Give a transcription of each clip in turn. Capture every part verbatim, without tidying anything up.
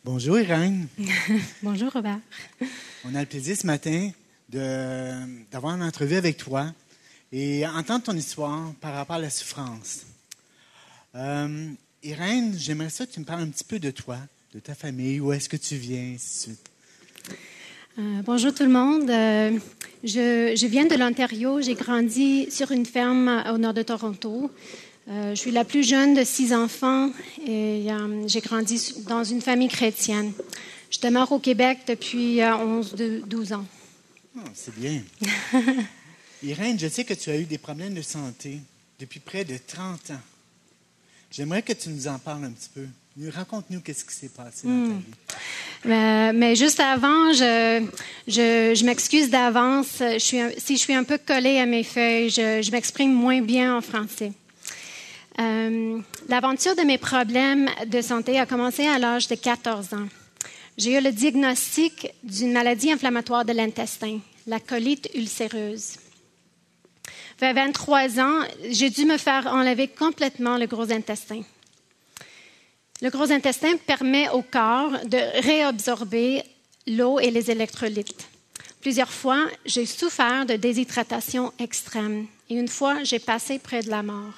Bonjour Irène. Bonjour Robert. On a le plaisir ce matin de, d'avoir une entrevue avec toi et entendre ton histoire par rapport à la souffrance. Euh, Irène, j'aimerais ça que tu me parles un petit peu de toi, de ta famille, où est-ce que tu viens, ainsi de suite. Euh, bonjour tout le monde. Euh, je, je viens de l'Ontario. J'ai grandi sur une ferme au nord de Toronto. Euh, je suis la plus jeune de six enfants et euh, j'ai grandi dans une famille chrétienne. Je demeure au Québec depuis euh, onze, douze ans. Oh, c'est bien. Irène, je sais que tu as eu des problèmes de santé depuis près de trente ans. J'aimerais que tu nous en parles un petit peu. Raconte-nous qu'est-ce qui s'est passé dans ta vie. Mais, mais juste avant, je, je, je m'excuse d'avance. Je suis un, si je suis un peu collée à mes feuilles, je, je m'exprime moins bien en français. Euh, l'aventure de mes problèmes de santé a commencé à l'âge de quatorze ans. J'ai eu le diagnostic d'une maladie inflammatoire de l'intestin, la colite ulcéreuse. Vers vingt-trois ans, j'ai dû me faire enlever complètement le gros intestin. Le gros intestin permet au corps de réabsorber l'eau et les électrolytes. Plusieurs fois, j'ai souffert de déshydratation extrême et une fois, j'ai passé près de la mort.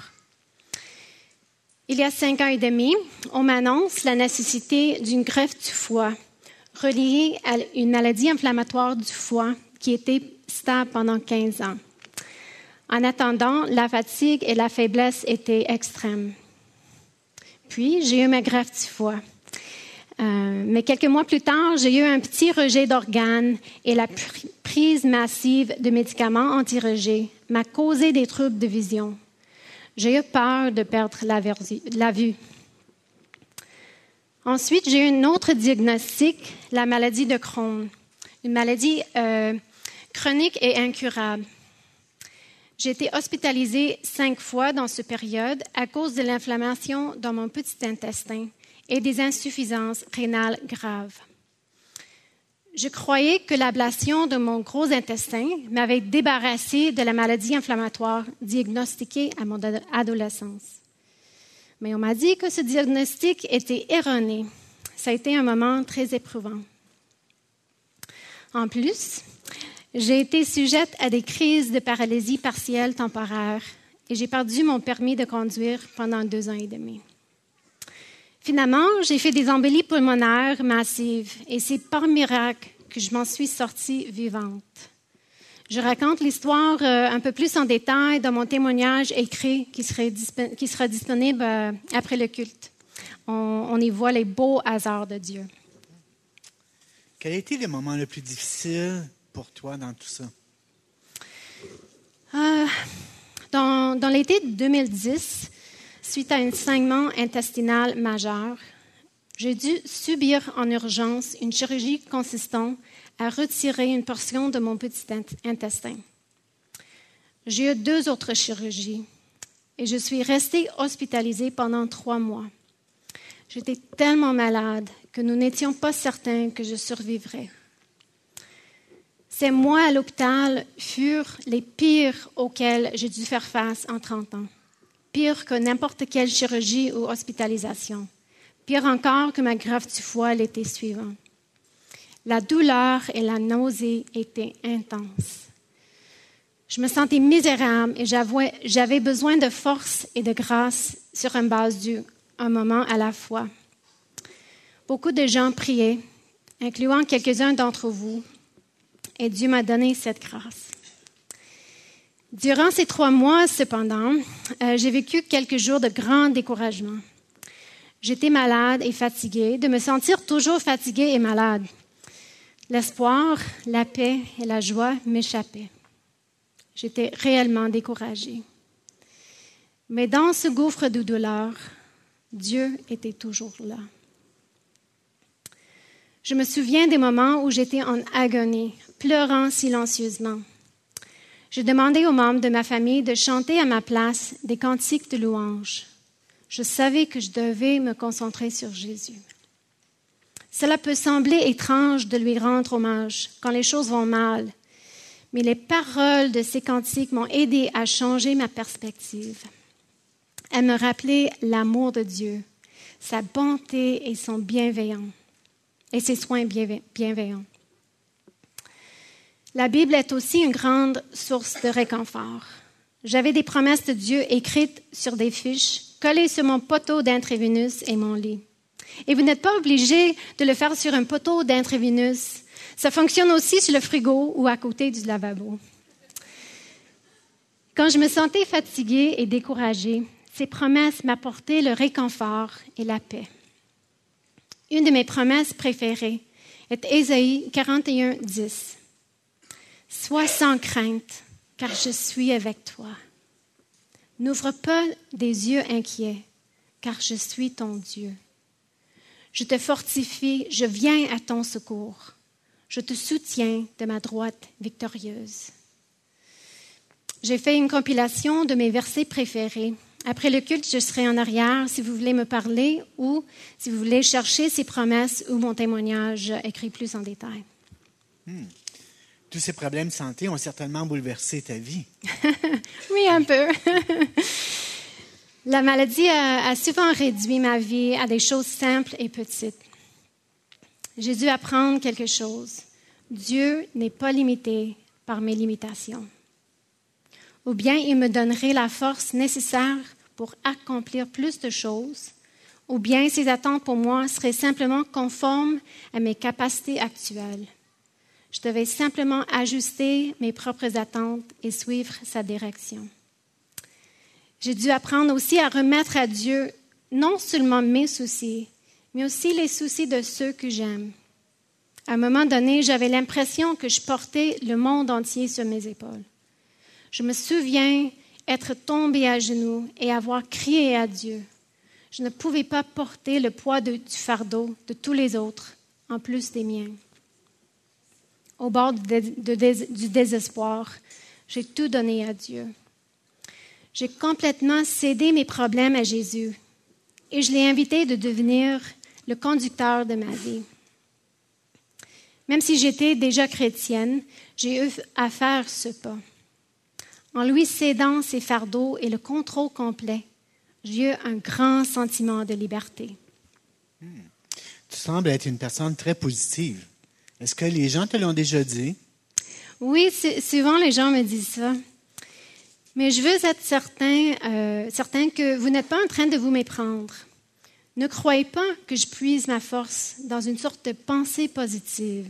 Il y a cinq ans et demi, on m'annonce la nécessité d'une greffe du foie reliée à une maladie inflammatoire du foie qui était stable pendant quinze ans. En attendant, la fatigue et la faiblesse étaient extrêmes. Puis, j'ai eu ma greffe du foie. Euh, mais quelques mois plus tard, j'ai eu un petit rejet d'organes et la prise massive de médicaments anti-rejet m'a causé des troubles de vision. J'ai eu peur de perdre la, versi- la vue. Ensuite, j'ai eu un autre diagnostic, la maladie de Crohn, une maladie euh, chronique et incurable. J'ai été hospitalisée cinq fois dans cette période à cause de l'inflammation dans mon petit intestin et des insuffisances rénales graves. Je croyais que l'ablation de mon gros intestin m'avait débarrassée de la maladie inflammatoire diagnostiquée à mon adolescence. Mais on m'a dit que ce diagnostic était erroné. Ça a été un moment très éprouvant. En plus, j'ai été sujette à des crises de paralysie partielle temporaire et j'ai perdu mon permis de conduire pendant deux ans et demi. Finalement, j'ai fait des embolies pulmonaires massives et c'est par miracle que je m'en suis sortie vivante. Je raconte l'histoire euh, un peu plus en détail dans mon témoignage écrit qui, serait disp- qui sera disponible euh, après le culte. On, on y voit les beaux hasards de Dieu. Quel a été le moment le plus difficile pour toi dans tout ça? Euh, dans, dans l'été deux mille dix, suite à un saignement intestinal majeur, j'ai dû subir en urgence une chirurgie consistant à retirer une portion de mon petit intestin. J'ai eu deux autres chirurgies et je suis restée hospitalisée pendant trois mois. J'étais tellement malade que nous n'étions pas certains que je survivrais. Ces mois à l'hôpital furent les pires auxquels j'ai dû faire face en trente ans. Pire que n'importe quelle chirurgie ou hospitalisation. Pire encore que ma greffe du foie l'été suivant. La douleur et la nausée étaient intenses. Je me sentais misérable et j'avais, j'avais besoin de force et de grâce sur une base due, un moment à la fois. Beaucoup de gens priaient, incluant quelques-uns d'entre vous, et Dieu m'a donné cette grâce. Durant ces trois mois, cependant, euh, j'ai vécu quelques jours de grand découragement. J'étais malade et fatiguée, de me sentir toujours fatiguée et malade. L'espoir, la paix et la joie m'échappaient. J'étais réellement découragée. Mais dans ce gouffre de douleur, Dieu était toujours là. Je me souviens des moments où j'étais en agonie, pleurant silencieusement. Je demandais aux membres de ma famille de chanter à ma place des cantiques de louange. Je savais que je devais me concentrer sur Jésus. Cela peut sembler étrange de lui rendre hommage quand les choses vont mal, mais les paroles de ces cantiques m'ont aidé à changer ma perspective. Elles me rappelaient l'amour de Dieu, sa bonté et son bienveillance. et ses soins bienveillants. La Bible est aussi une grande source de réconfort. J'avais des promesses de Dieu écrites sur des fiches, collées sur mon poteau d'intraveinus et mon lit. Et vous n'êtes pas obligé de le faire sur un poteau d'intraveinus. Ça fonctionne aussi sur le frigo ou à côté du lavabo. Quand je me sentais fatiguée et découragée, ces promesses m'apportaient le réconfort et la paix. Une de mes promesses préférées est Ésaïe quarante et un, dix. « Sois sans crainte, car je suis avec toi. N'ouvre pas des yeux inquiets, car je suis ton Dieu. Je te fortifie, je viens à ton secours. Je te soutiens de ma droite victorieuse. » J'ai fait une compilation de mes versets préférés. Après le culte, je serai en arrière si vous voulez me parler ou si vous voulez chercher ces promesses ou mon témoignage écrit plus en détail. Hmm. Tous ces problèmes de santé ont certainement bouleversé ta vie. Oui, un peu. La maladie a, a souvent réduit ma vie à des choses simples et petites. J'ai dû apprendre quelque chose. Dieu n'est pas limité par mes limitations. Ou bien il me donnerait la force nécessaire pour accomplir plus de choses, ou bien ses attentes pour moi seraient simplement conformes à mes capacités actuelles. Je devais simplement ajuster mes propres attentes et suivre sa direction. J'ai dû apprendre aussi à remettre à Dieu non seulement mes soucis, mais aussi les soucis de ceux que j'aime. À un moment donné, j'avais l'impression que je portais le monde entier sur mes épaules. Je me souviens être tombée à genoux et avoir crié à Dieu. Je ne pouvais pas porter le poids de, du fardeau de tous les autres, en plus des miens. Au bord de, de, de, du désespoir, j'ai tout donné à Dieu. J'ai complètement cédé mes problèmes à Jésus et je l'ai invité de devenir le conducteur de ma vie. Même si j'étais déjà chrétienne, j'ai eu à faire ce pas. En lui cédant ses fardeaux et le contrôle complet, j'ai eu un grand sentiment de liberté. Hmm. Tu sembles être une personne très positive. Est-ce que les gens te l'ont déjà dit? Oui, souvent les gens me disent ça. Mais je veux être certain, euh, certain que vous n'êtes pas en train de vous méprendre. Ne croyez pas que je puise ma force dans une sorte de pensée positive.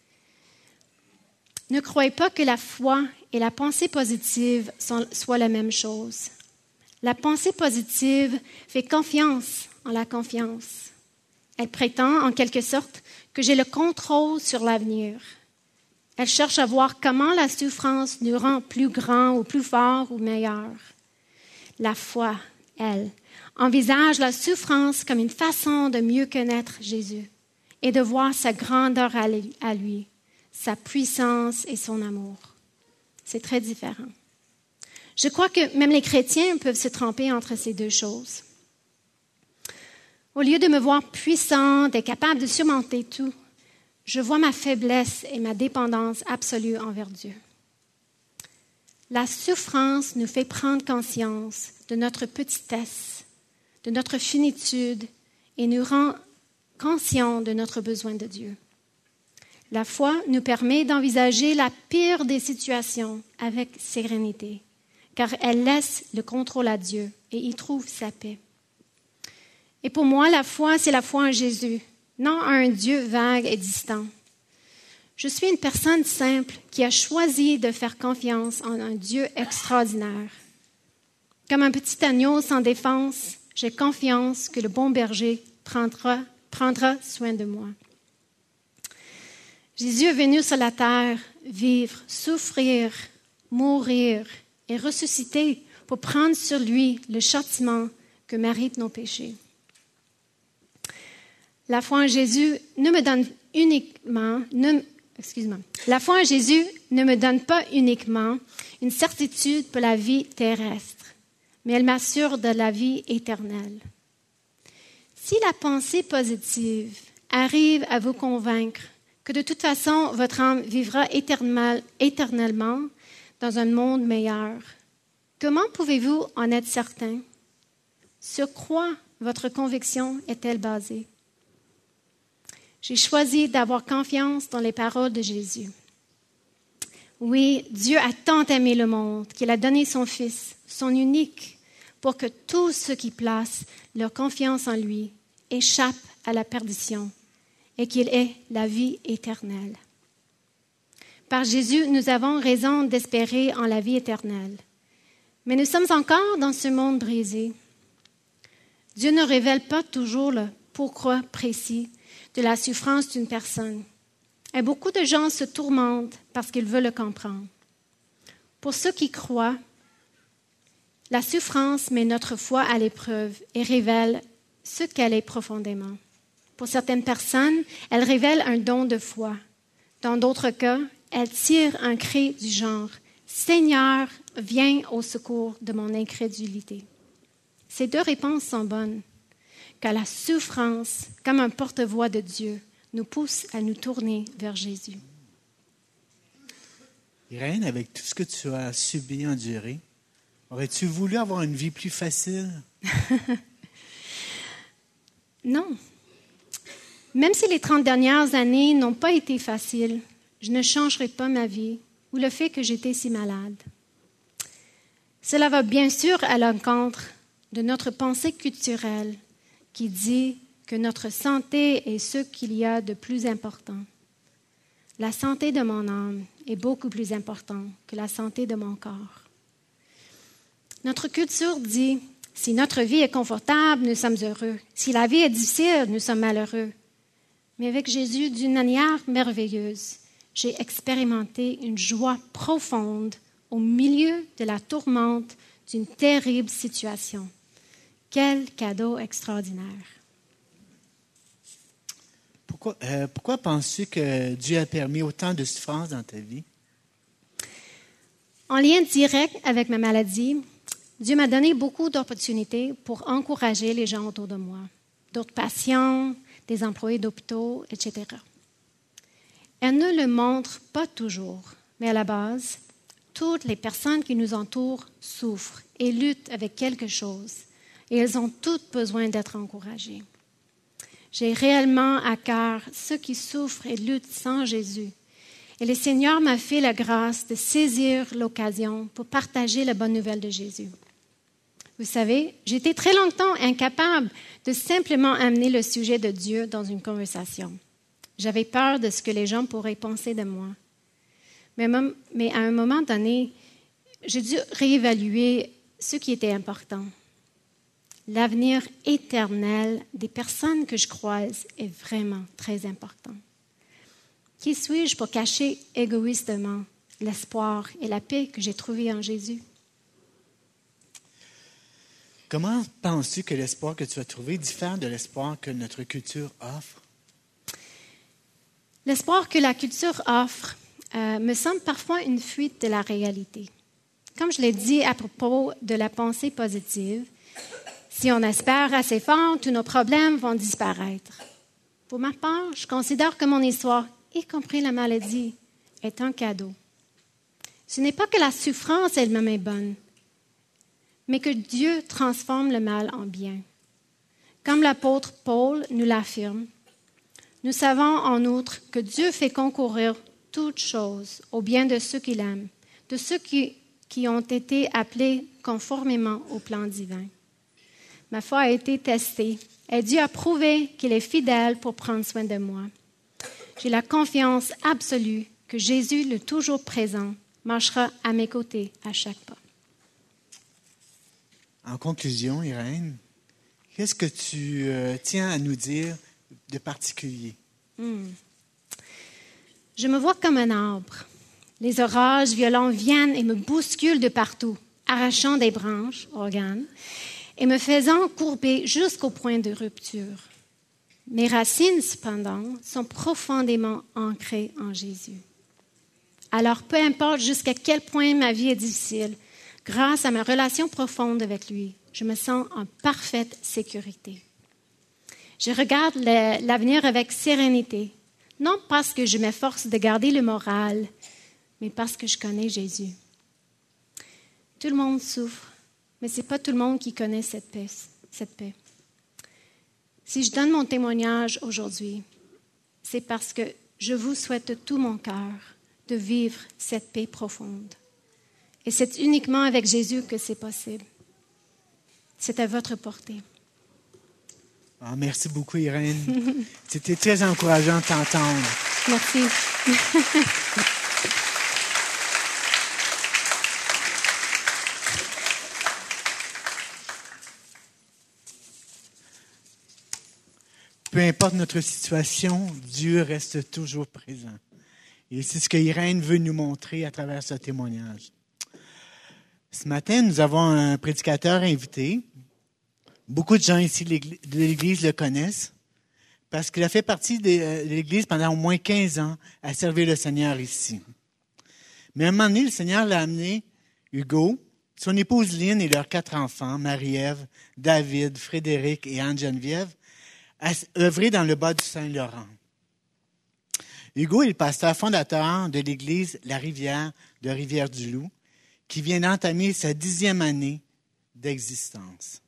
Ne croyez pas que la foi et la pensée positive sont, soient la même chose. La pensée positive fait confiance en la confiance. Elle prétend, en quelque sorte, que j'ai le contrôle sur l'avenir. Elle cherche à voir comment la souffrance nous rend plus grands ou plus forts ou meilleurs. La foi, elle, envisage la souffrance comme une façon de mieux connaître Jésus et de voir sa grandeur à lui, sa puissance et son amour. C'est très différent. Je crois que même les chrétiens peuvent se tromper entre ces deux choses. Au lieu de me voir puissante et capable de surmonter tout, je vois ma faiblesse et ma dépendance absolue envers Dieu. La souffrance nous fait prendre conscience de notre petitesse, de notre finitude et nous rend conscients de notre besoin de Dieu. La foi nous permet d'envisager la pire des situations avec sérénité, car elle laisse le contrôle à Dieu et y trouve sa paix. Et pour moi, la foi, c'est la foi en Jésus, non en un Dieu vague et distant. Je suis une personne simple qui a choisi de faire confiance en un Dieu extraordinaire. Comme un petit agneau sans défense, j'ai confiance que le bon berger prendra, prendra soin de moi. Jésus est venu sur la terre vivre, souffrir, mourir et ressusciter pour prendre sur lui le châtiment que méritent nos péchés. La foi en Jésus ne me donne uniquement, ne, excuse-moi, la foi en Jésus ne me donne pas uniquement une certitude pour la vie terrestre, mais elle m'assure de la vie éternelle. Si la pensée positive arrive à vous convaincre que de toute façon votre âme vivra éternellement dans un monde meilleur, comment pouvez-vous en être certain? Sur quoi votre conviction est-elle basée? J'ai choisi d'avoir confiance dans les paroles de Jésus. Oui, Dieu a tant aimé le monde qu'il a donné son Fils, son unique, pour que tous ceux qui placent leur confiance en lui échappent à la perdition et qu'il ait la vie éternelle. Par Jésus, nous avons raison d'espérer en la vie éternelle. Mais nous sommes encore dans ce monde brisé. Dieu ne révèle pas toujours le pourquoi précis de la souffrance d'une personne. Et beaucoup de gens se tourmentent parce qu'ils veulent le comprendre. Pour ceux qui croient, la souffrance met notre foi à l'épreuve et révèle ce qu'elle est profondément. Pour certaines personnes, elle révèle un don de foi. Dans d'autres cas, elle tire un cri du genre « Seigneur, viens au secours de mon incrédulité ». Ces deux réponses sont bonnes, car la souffrance, comme un porte-voix de Dieu, nous pousse à nous tourner vers Jésus. Irène, avec tout ce que tu as subi, enduré, aurais-tu voulu avoir une vie plus facile? Non. Même si les trente dernières années n'ont pas été faciles, je ne changerai pas ma vie ou le fait que j'étais si malade. Cela va bien sûr à l'encontre de notre pensée culturelle qui dit que notre santé est ce qu'il y a de plus important. La santé de mon âme est beaucoup plus importante que la santé de mon corps. Notre culture dit, si notre vie est confortable, nous sommes heureux. Si la vie est difficile, nous sommes malheureux. Mais avec Jésus, d'une manière merveilleuse, j'ai expérimenté une joie profonde au milieu de la tourmente d'une terrible situation. Quel cadeau extraordinaire! Pourquoi, euh, pourquoi penses-tu que Dieu a permis autant de souffrance dans ta vie? En lien direct avec ma maladie, Dieu m'a donné beaucoup d'opportunités pour encourager les gens autour de moi, d'autres patients, des employés d'hôpitaux, et cetera. Elle ne le montre pas toujours, mais à la base, toutes les personnes qui nous entourent souffrent et luttent avec quelque chose, et elles ont toutes besoin d'être encouragées. J'ai réellement à cœur ceux qui souffrent et luttent sans Jésus, et le Seigneur m'a fait la grâce de saisir l'occasion pour partager la bonne nouvelle de Jésus. Vous savez, j'étais très longtemps incapable de simplement amener le sujet de Dieu dans une conversation. J'avais peur de ce que les gens pourraient penser de moi. Mais, mais à un moment donné, j'ai dû réévaluer ce qui était important. L'avenir éternel des personnes que je croise est vraiment très important. Qui suis-je pour cacher égoïstement l'espoir et la paix que j'ai trouvés en Jésus? Comment penses-tu que l'espoir que tu as trouvé diffère de l'espoir que notre culture offre? L'espoir que la culture offre euh, me semble parfois une fuite de la réalité. Comme je l'ai dit à propos de la pensée positive, si on espère assez fort, tous nos problèmes vont disparaître. Pour ma part, je considère que mon histoire, y compris la maladie, est un cadeau. Ce n'est pas que la souffrance elle-même est bonne, mais que Dieu transforme le mal en bien. Comme l'apôtre Paul nous l'affirme, nous savons en outre que Dieu fait concourir toutes choses au bien de ceux qu'il aime, de ceux qui, qui ont été appelés conformément au plan divin. Ma foi a été testée et Dieu a prouvé qu'il est fidèle pour prendre soin de moi. J'ai la confiance absolue que Jésus, le toujours présent, marchera à mes côtés à chaque pas. En conclusion, Irène, qu'est-ce que tu euh, tiens à nous dire de particulier? Hmm. Je me vois comme un arbre. Les orages violents viennent et me bousculent de partout, arrachant des branches, organes, et me faisant courber jusqu'au point de rupture. Mes racines, cependant, sont profondément ancrées en Jésus. Alors, peu importe jusqu'à quel point ma vie est difficile, grâce à ma relation profonde avec lui, je me sens en parfaite sécurité. Je regarde le, l'avenir avec sérénité, non parce que je m'efforce de garder le moral, mais parce que je connais Jésus. Tout le monde souffre, mais ce n'est pas tout le monde qui connaît cette paix, cette paix. Si je donne mon témoignage aujourd'hui, c'est parce que je vous souhaite de tout mon cœur de vivre cette paix profonde. Et c'est uniquement avec Jésus que c'est possible. C'est à votre portée. Ah, merci beaucoup, Irène. C'était très encourageant de t'entendre. Merci. Peu importe notre situation, Dieu reste toujours présent. Et c'est ce que Irène veut nous montrer à travers ce témoignage. Ce matin, nous avons un prédicateur invité. Beaucoup de gens ici de l'Église le connaissent parce qu'il a fait partie de l'Église pendant au moins quinze ans à servir le Seigneur ici. Mais à un moment donné, le Seigneur l'a amené, Hugo, son épouse Lynn et leurs quatre enfants, Marie-Ève, David, Frédéric et Anne-Geneviève, à œuvrer dans le bas du Saint-Laurent. Hugo est le pasteur fondateur de l'Église La Rivière de Rivière-du-Loup, qui vient d'entamer sa dixième année d'existence.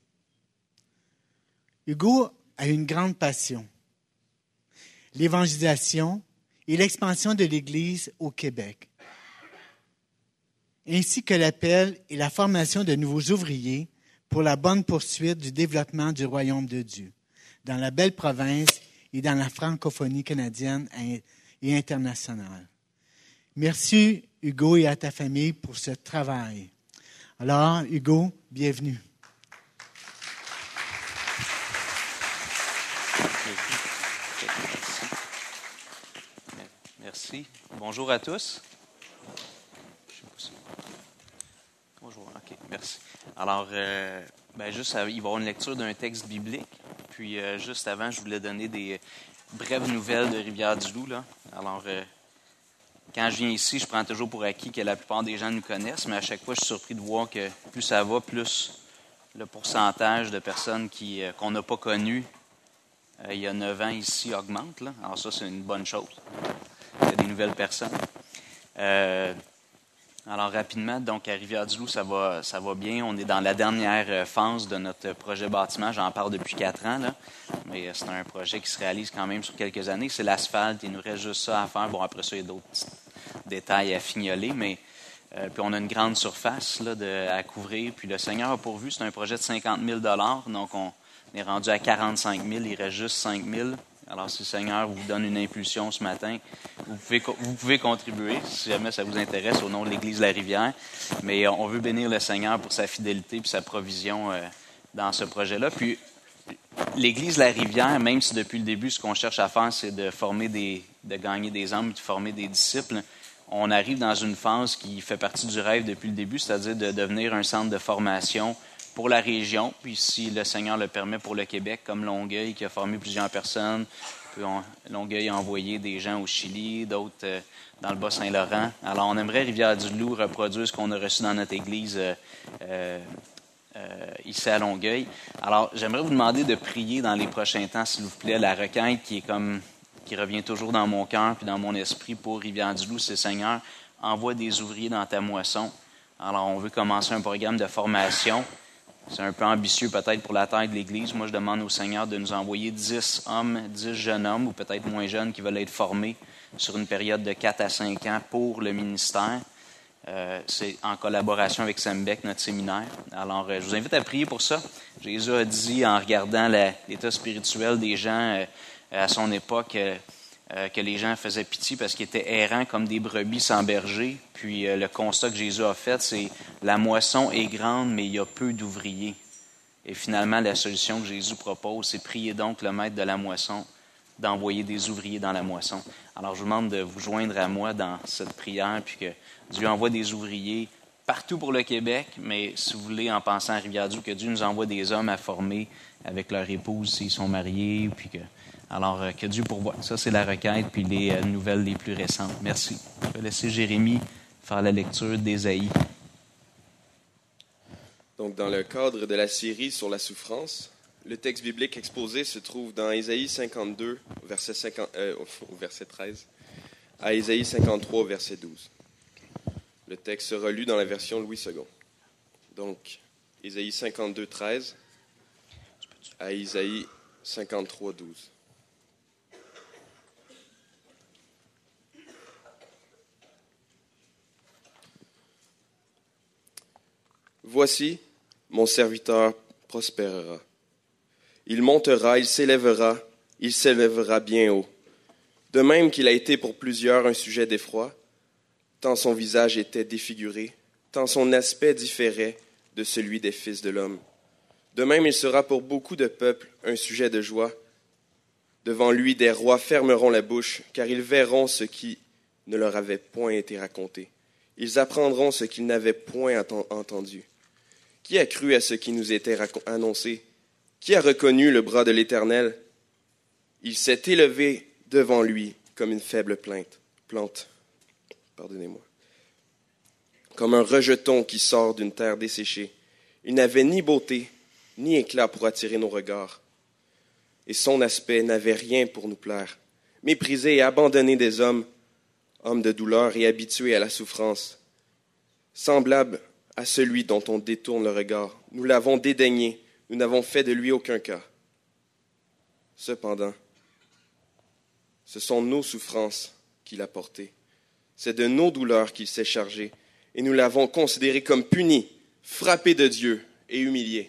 Hugo a une grande passion, l'évangélisation et l'expansion de l'Église au Québec, ainsi que l'appel et la formation de nouveaux ouvriers pour la bonne poursuite du développement du royaume de Dieu dans la belle province et dans la francophonie canadienne et internationale. Merci, Hugo, et à ta famille pour ce travail. Alors, Hugo, bienvenue. Merci. Bonjour à tous. Bonjour, OK, merci. Alors, euh, ben juste, il va y avoir une lecture d'un texte biblique. Puis, euh, juste avant, je voulais donner des brèves nouvelles de Rivière-du-Loup. Là. Alors, euh, quand je viens ici, je prends toujours pour acquis que la plupart des gens nous connaissent, mais à chaque fois, je suis surpris de voir que plus ça va, plus le pourcentage de personnes qui, euh, qu'on n'a pas connues euh, il y a neuf ans ici augmente. Là. Alors ça, c'est une bonne chose. Il y a des nouvelles personnes. Euh, alors, rapidement, donc à Rivière-du-Loup, ça va, ça va bien. On est dans la dernière phase de notre projet bâtiment. J'en parle depuis quatre ans, là. Mais c'est un projet qui se réalise quand même sur quelques années. C'est l'asphalte. Il nous reste juste ça à faire. Bon, après ça, il y a d'autres petits détails à fignoler. Mais euh, puis on a une grande surface là, de, à couvrir. Puis le Seigneur a pourvu. C'est un projet de cinquante mille dollars. Donc, on est rendu à quarante-cinq mille. Il reste juste cinq mille. Alors, si le Seigneur vous donne une impulsion ce matin, vous pouvez, vous pouvez contribuer, si jamais ça vous intéresse, au nom de l'Église de la Rivière. Mais on veut bénir le Seigneur pour sa fidélité et sa provision euh, dans ce projet-là. Puis, l'Église de la Rivière, même si depuis le début, ce qu'on cherche à faire, c'est de former des, de gagner des âmes, de former des disciples, on arrive dans une phase qui fait partie du rêve depuis le début, c'est-à-dire de devenir un centre de formation pour la région, puis si le Seigneur le permet pour le Québec, comme Longueuil, qui a formé plusieurs personnes. Puis on, Longueuil a envoyé des gens au Chili, d'autres euh, dans le Bas-Saint-Laurent. Alors, on aimerait Rivière-du-Loup reproduire ce qu'on a reçu dans notre église euh, euh, euh, ici à Longueuil. Alors, j'aimerais vous demander de prier dans les prochains temps, s'il vous plaît. La requête qui est comme qui revient toujours dans mon cœur puis dans mon esprit pour Rivière-du-Loup, c'est Seigneur, envoie des ouvriers dans ta moisson. Alors, on veut commencer un programme de formation. C'est un peu ambitieux peut-être pour la taille de l'Église. Moi, je demande au Seigneur de nous envoyer dix hommes, dix jeunes hommes, ou peut-être moins jeunes, qui veulent être formés sur une période de quatre à cinq ans pour le ministère. Euh, c'est en collaboration avec Sembec, notre séminaire. Alors, euh, je vous invite à prier pour ça. Jésus a dit, en regardant la, l'état spirituel des gens euh, à son époque, euh, euh, que les gens faisaient pitié parce qu'ils étaient errants comme des brebis sans berger. Puis euh, le constat que Jésus a fait, c'est la moisson est grande, mais il y a peu d'ouvriers. Et finalement, la solution que Jésus propose, c'est prier donc le maître de la moisson d'envoyer des ouvriers dans la moisson. Alors, je vous demande de vous joindre à moi dans cette prière, puis que Dieu envoie des ouvriers partout pour le Québec, mais si vous voulez, en pensant à Rivière-du-Loup, que Dieu nous envoie des hommes à former avec leur épouse s'ils sont mariés, puis que Alors, euh, que Dieu pourvoie. Ça, c'est la requête, puis les euh, nouvelles les plus récentes. Merci. Je vais laisser Jérémie faire la lecture d'Ésaïe. Donc, dans le cadre de la série sur la souffrance, le texte biblique exposé se trouve dans Ésaïe cinquante-deux, verset, cinquante, euh, verset treize, à Ésaïe cinquante-trois, verset douze. Le texte sera lu dans la version Louis second. Donc, Ésaïe cinquante-deux, treize, à Ésaïe cinquante-trois, douze. Voici, mon serviteur prospérera. Il montera, il s'élèvera, il s'élèvera bien haut. De même qu'il a été pour plusieurs un sujet d'effroi, tant son visage était défiguré, tant son aspect différait de celui des fils de l'homme. De même il sera pour beaucoup de peuples un sujet de joie. Devant lui, des rois fermeront la bouche, car ils verront ce qui ne leur avait point été raconté. Ils apprendront ce qu'ils n'avaient point entendu. Qui a cru à ce qui nous était annoncé? Qui a reconnu le bras de l'Éternel? Il s'est élevé devant lui comme une faible plainte, plante, pardonnez-moi, comme un rejeton qui sort d'une terre desséchée. Il n'avait ni beauté, ni éclat pour attirer nos regards. Et son aspect n'avait rien pour nous plaire. Méprisé et abandonné des hommes, homme de douleur et habitué à la souffrance, semblable à celui dont on détourne le regard. Nous l'avons dédaigné, nous n'avons fait de lui aucun cas. Cependant, ce sont nos souffrances qu'il a portées. C'est de nos douleurs qu'il s'est chargé, et nous l'avons considéré comme puni, frappé de Dieu et humilié.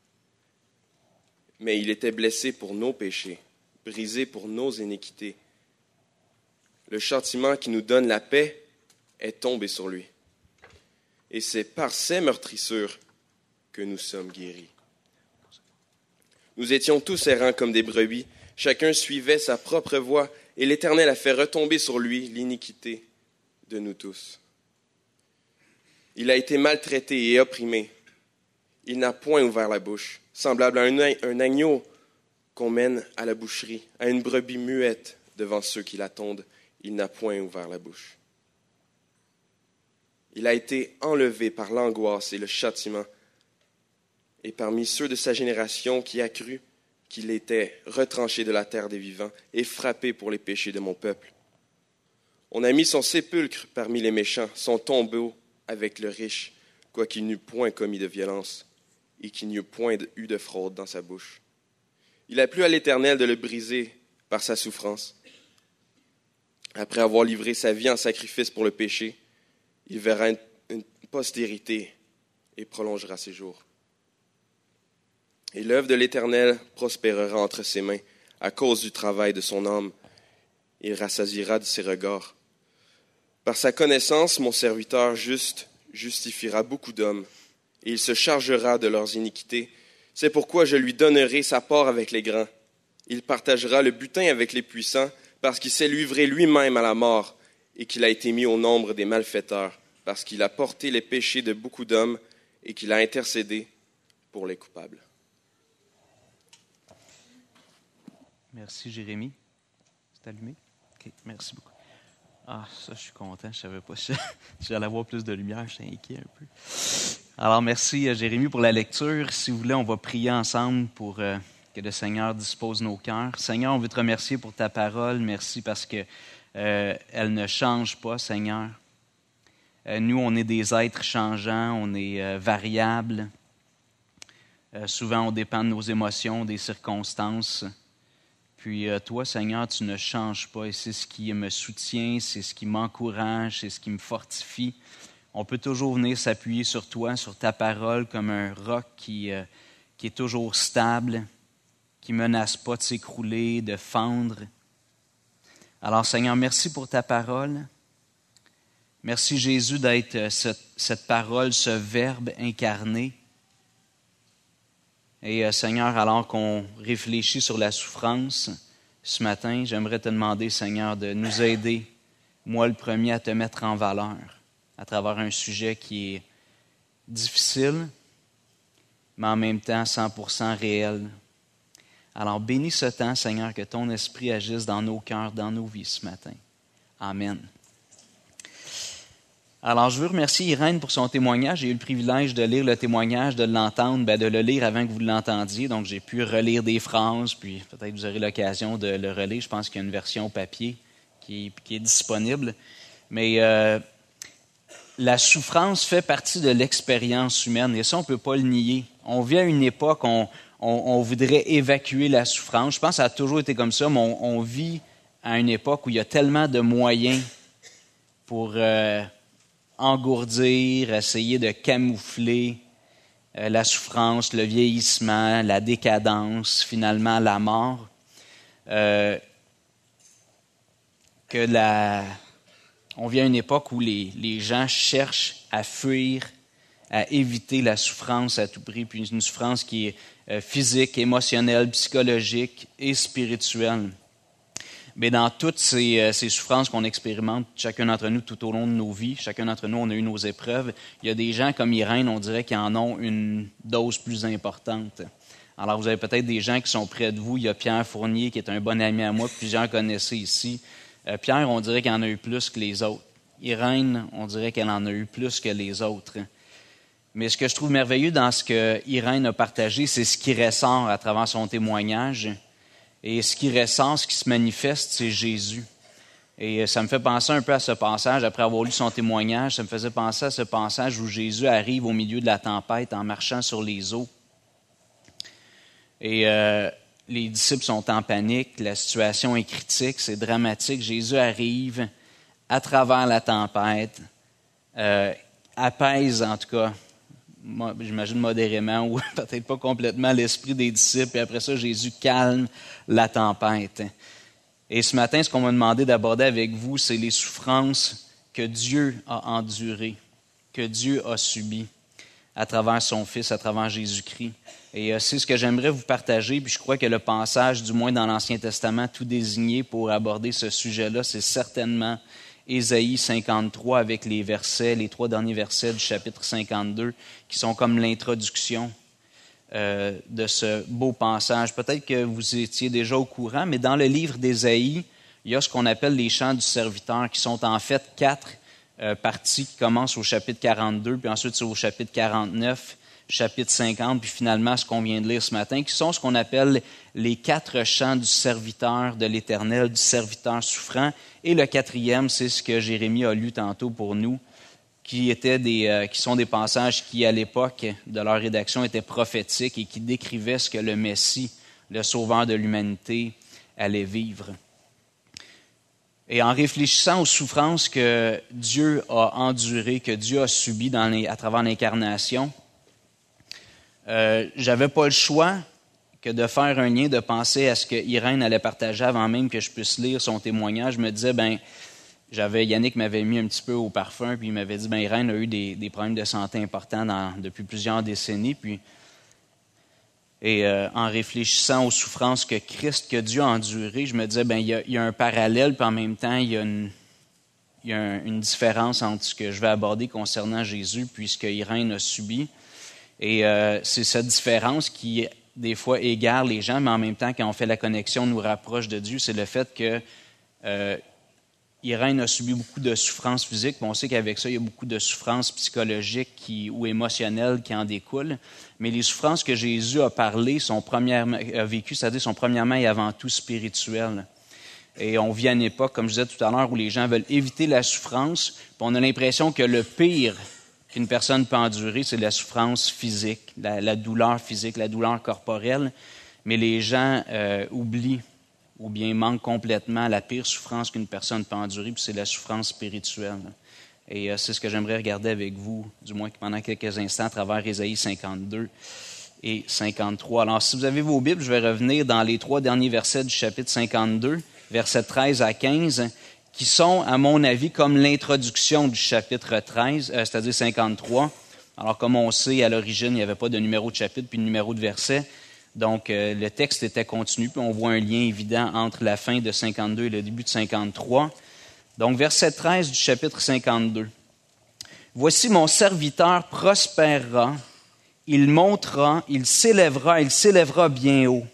Mais il était blessé pour nos péchés, brisé pour nos iniquités. Le châtiment qui nous donne la paix est tombé sur lui. Et c'est par ses meurtrissures que nous sommes guéris. Nous étions tous errants comme des brebis, chacun suivait sa propre voie, et l'Éternel a fait retomber sur lui l'iniquité de nous tous. Il a été maltraité et opprimé. Il n'a point ouvert la bouche, semblable à un, un agneau qu'on mène à la boucherie, à une brebis muette devant ceux qui l'attendent. Il n'a point ouvert la bouche. Il a été enlevé par l'angoisse et le châtiment, et parmi ceux de sa génération qui a cru qu'il était retranché de la terre des vivants et frappé pour les péchés de mon peuple. On a mis son sépulcre parmi les méchants, son tombeau avec le riche, quoiqu'il n'eût point commis de violence et qu'il n'y eût point eu de fraude dans sa bouche. Il a plu à l'Éternel de le briser par sa souffrance. Après avoir livré sa vie en sacrifice pour le péché, il verra une, une postérité et prolongera ses jours. Et l'œuvre de l'Éternel prospérera entre ses mains à cause du travail de son âme. Il rassasiera de ses regards. Par sa connaissance, mon serviteur juste justifiera beaucoup d'hommes, et il se chargera de leurs iniquités. C'est pourquoi je lui donnerai sa part avec les grands. Il partagera le butin avec les puissants, parce qu'il s'est livré lui-même à la mort, et qu'il a été mis au nombre des malfaiteurs, parce qu'il a porté les péchés de beaucoup d'hommes, et qu'il a intercédé pour les coupables. Merci, Jérémie. C'est allumé? OK, merci beaucoup. Ah, ça, je suis content. Je ne savais pas si j'allais avoir plus de lumière. Je suis inquiet un peu. Alors, merci, Jérémie, pour la lecture. Si vous voulez, on va prier ensemble pour euh, que le Seigneur dispose nos cœurs. Seigneur, on veut te remercier pour ta parole. Merci parce que euh, elle ne change pas, Seigneur. Euh, nous, on est des êtres changeants, on est euh, variables. Euh, souvent, on dépend de nos émotions, des circonstances. Puis euh, toi, Seigneur, tu ne changes pas et c'est ce qui me soutient, c'est ce qui m'encourage, c'est ce qui me fortifie. On peut toujours venir s'appuyer sur toi, sur ta parole, comme un roc qui, euh, qui est toujours stable, qui ne menace pas de s'écrouler, de fendre. Alors, Seigneur, merci pour ta parole. Merci, Jésus, d'être euh, cette, cette parole, ce Verbe incarné. Et euh, Seigneur, alors qu'on réfléchit sur la souffrance ce matin, j'aimerais te demander, Seigneur, de nous aider, moi le premier, à te mettre en valeur à travers un sujet qui est difficile, mais en même temps cent pour cent réel. Alors bénis ce temps, Seigneur, que ton esprit agisse dans nos cœurs, dans nos vies ce matin. Amen. Alors, je veux remercier Irène pour son témoignage. J'ai eu le privilège de lire le témoignage, de l'entendre, ben de le lire avant que vous l'entendiez. Donc, j'ai pu relire des phrases, puis peut-être vous aurez l'occasion de le relire. Je pense qu'il y a une version papier qui est, qui est disponible. Mais euh, la souffrance fait partie de l'expérience humaine, et ça, on ne peut pas le nier. On vit à une époque où on, on, on voudrait évacuer la souffrance. Je pense que ça a toujours été comme ça, mais on, on vit à une époque où il y a tellement de moyens pour... Euh, engourdir, essayer de camoufler euh, la souffrance, le vieillissement, la décadence, finalement la mort. Euh, que la, on vit à une époque où les, les gens cherchent à fuir, à éviter la souffrance à tout prix, puis une souffrance qui est euh, physique, émotionnelle, psychologique et spirituelle. Mais dans toutes ces, euh, ces souffrances qu'on expérimente, chacun d'entre nous tout au long de nos vies, chacun d'entre nous, on a eu nos épreuves, il y a des gens comme Irène, on dirait qu'ils en ont une dose plus importante. Alors, vous avez peut-être des gens qui sont près de vous. Il y a Pierre Fournier, qui est un bon ami à moi, que plusieurs connaissaient ici. Euh, Pierre, on dirait qu'il en a eu plus que les autres. Irène, on dirait qu'elle en a eu plus que les autres. Mais ce que je trouve merveilleux dans ce que Irène a partagé, c'est ce qui ressort à travers son témoignage. Et ce qui ressort, ce qui se manifeste, c'est Jésus. Et ça me fait penser un peu à ce passage, après avoir lu son témoignage, ça me faisait penser à ce passage où Jésus arrive au milieu de la tempête en marchant sur les eaux. Et euh, les disciples sont en panique, la situation est critique, c'est dramatique. Jésus arrive à travers la tempête, euh, apaise en tout cas, j'imagine modérément ou peut-être pas complètement l'esprit des disciples. Et après ça, Jésus calme la tempête. Et ce matin, ce qu'on m'a demandé d'aborder avec vous, c'est les souffrances que Dieu a endurées, que Dieu a subies à travers son Fils, à travers Jésus-Christ. Et euh, c'est ce que j'aimerais vous partager, puis je crois que le passage, du moins dans l'Ancien Testament, tout désigné pour aborder ce sujet-là, c'est certainement Ésaïe cinquante-trois avec les versets, les trois derniers versets du chapitre cinquante-deux, qui sont comme l'introduction euh, de ce beau passage. Peut-être que vous étiez déjà au courant, mais dans le livre d'Ésaïe, il y a ce qu'on appelle les chants du serviteur, qui sont en fait quatre euh, parties qui commencent au chapitre quarante-deux, puis ensuite c'est au chapitre quarante-neuf, chapitre cinquante, puis finalement ce qu'on vient de lire ce matin, qui sont ce qu'on appelle les quatre chants du serviteur de l'Éternel, du serviteur souffrant. Et le quatrième, c'est ce que Jérémie a lu tantôt pour nous, qui, étaient des, euh, qui sont des passages qui, à l'époque de leur rédaction, étaient prophétiques et qui décrivaient ce que le Messie, le Sauveur de l'humanité, allait vivre. Et en réfléchissant aux souffrances que Dieu a endurées, que Dieu a subies dans les, à travers l'incarnation, Euh, j'avais pas le choix que de faire un lien, de penser à ce que Irène allait partager avant même que je puisse lire son témoignage. Je me disais, ben, j'avais, Yannick m'avait mis un petit peu au parfum, puis il m'avait dit, ben, Irène a eu des, des problèmes de santé importants dans, depuis plusieurs décennies, puis, et euh, en réfléchissant aux souffrances que Christ, que Dieu a endurées, je me disais, ben, il y a, il y a un parallèle, puis en même temps, il y a une, il y a un, une différence entre ce que je vais aborder concernant Jésus, puis ce que Irène a subi. Et euh, c'est cette différence qui, des fois, égare les gens, mais en même temps, quand on fait la connexion, nous rapproche de Dieu. C'est le fait que euh, Irène a subi beaucoup de souffrances physiques. On sait qu'avec ça, il y a beaucoup de souffrances psychologiques qui, ou émotionnelles qui en découlent. Mais les souffrances que Jésus a parlé, sont premièrement, a vécues, c'est-à-dire sont premièrement et avant tout spirituelles. Et on vit à une époque, comme je disais tout à l'heure, où les gens veulent éviter la souffrance. Puis on a l'impression que le pire qu'une personne peut endurer, c'est la souffrance physique, la, la douleur physique, la douleur corporelle. Mais les gens euh, oublient ou bien manquent complètement la pire souffrance qu'une personne peut endurer, puis c'est la souffrance spirituelle. Et euh, c'est ce que j'aimerais regarder avec vous, du moins pendant quelques instants, à travers Ésaïe cinquante-deux et cinquante-trois. Alors, si vous avez vos Bibles, je vais revenir dans les trois derniers versets du chapitre cinquante-deux, versets treize à quinze, qui sont, à mon avis, comme l'introduction du chapitre treize, euh, c'est-à-dire cinquante-trois. Alors, comme on sait, à l'origine, il n'y avait pas de numéro de chapitre puis de numéro de verset. Donc, euh, le texte était continu, puis on voit un lien évident entre la fin de cinquante-deux et le début de cinquante-trois. Donc, verset treize du chapitre cinquante-deux. « Voici mon serviteur prospérera, il montera, il s'élèvera, il s'élèvera bien haut.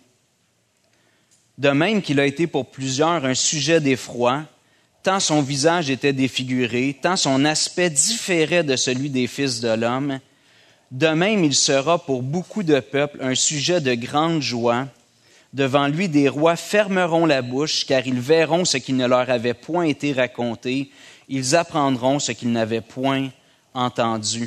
De même qu'il a été pour plusieurs un sujet d'effroi, tant son visage était défiguré, tant son aspect différait de celui des fils de l'homme, de même il sera pour beaucoup de peuples un sujet de grande joie. Devant lui, des rois fermeront la bouche, car ils verront ce qui ne leur avait point été raconté, ils apprendront ce qu'ils n'avaient point entendu. »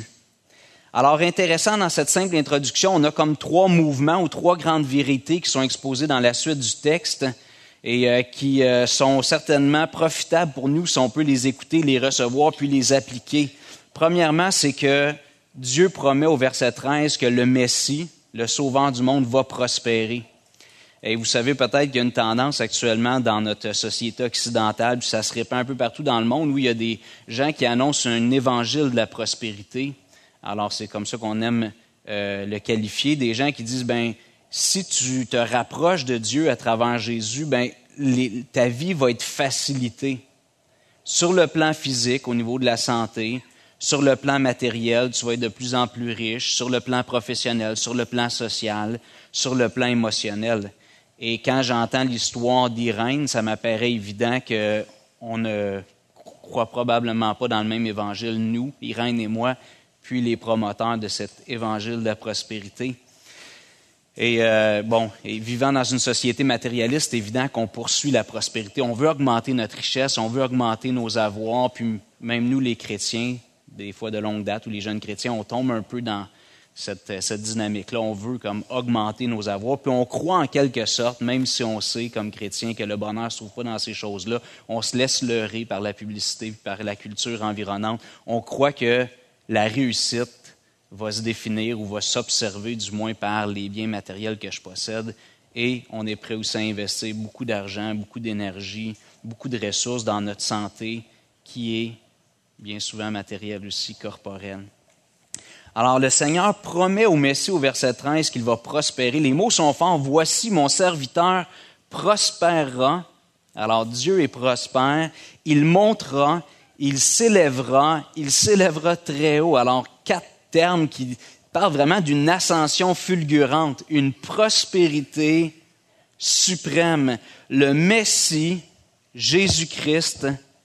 Alors, intéressant dans cette simple introduction, on a comme trois mouvements ou trois grandes vérités qui sont exposées dans la suite du texte, et euh, qui euh, sont certainement profitables pour nous si on peut les écouter, les recevoir, puis les appliquer. Premièrement, c'est que Dieu promet au verset treize que le Messie, le Sauveur du monde, va prospérer. Et vous savez peut-être qu'il y a une tendance actuellement dans notre société occidentale, puis ça se répand un peu partout dans le monde, où il y a des gens qui annoncent un évangile de la prospérité. Alors c'est comme ça qu'on aime euh, le qualifier. Des gens qui disent, ben si tu te rapproches de Dieu à travers Jésus, ben les, ta vie va être facilitée. Sur le plan physique, au niveau de la santé, sur le plan matériel, tu vas être de plus en plus riche, sur le plan professionnel, sur le plan social, sur le plan émotionnel. Et quand j'entends l'histoire d'Irène, ça m'apparaît évident qu'on ne croit probablement pas dans le même évangile, nous, Irène et moi, puis les promoteurs de cet évangile de la prospérité. Et euh, bon, et vivant dans une société matérialiste, c'est évident qu'on poursuit la prospérité. On veut augmenter notre richesse, on veut augmenter nos avoirs, puis même nous, les chrétiens, des fois de longue date, ou les jeunes chrétiens, on tombe un peu dans cette, cette dynamique-là. On veut comme augmenter nos avoirs, puis on croit en quelque sorte, même si on sait comme chrétien que le bonheur ne se trouve pas dans ces choses-là, on se laisse leurrer par la publicité, par la culture environnante. On croit que la réussite va se définir ou va s'observer du moins par les biens matériels que je possède, et on est prêt aussi à investir beaucoup d'argent, beaucoup d'énergie, beaucoup de ressources dans notre santé qui est bien souvent matérielle aussi, corporelle. Alors le Seigneur promet au Messie au verset treize qu'il va prospérer. Les mots sont forts. « Voici mon serviteur prospérera ». Alors Dieu est prospère, il montera, il s'élèvera, il s'élèvera très haut. Alors quatre terme qui parle vraiment d'une ascension fulgurante, une prospérité suprême. Le Messie, Jésus-Christ,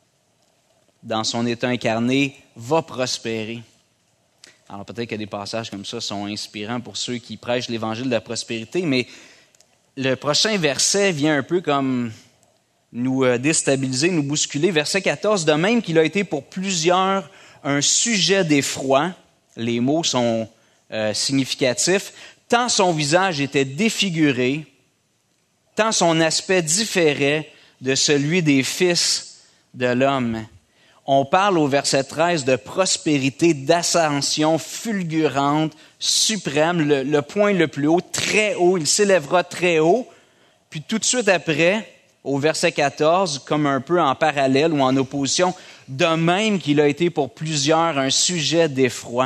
dans son état incarné, va prospérer. Alors peut-être que des passages comme ça sont inspirants pour ceux qui prêchent l'évangile de la prospérité, mais le prochain verset vient un peu comme nous déstabiliser, nous bousculer. Verset quatorze, de même qu'il a été pour plusieurs un sujet d'effroi. Les mots sont euh, significatifs. Tant son visage était défiguré, tant son aspect différait de celui des fils de l'homme. On parle au verset treize de prospérité, d'ascension fulgurante, suprême, le, le point le plus haut, très haut, il s'élèvera très haut. Puis tout de suite après, au verset quatorze, comme un peu en parallèle ou en opposition, de même qu'il a été pour plusieurs un sujet d'effroi.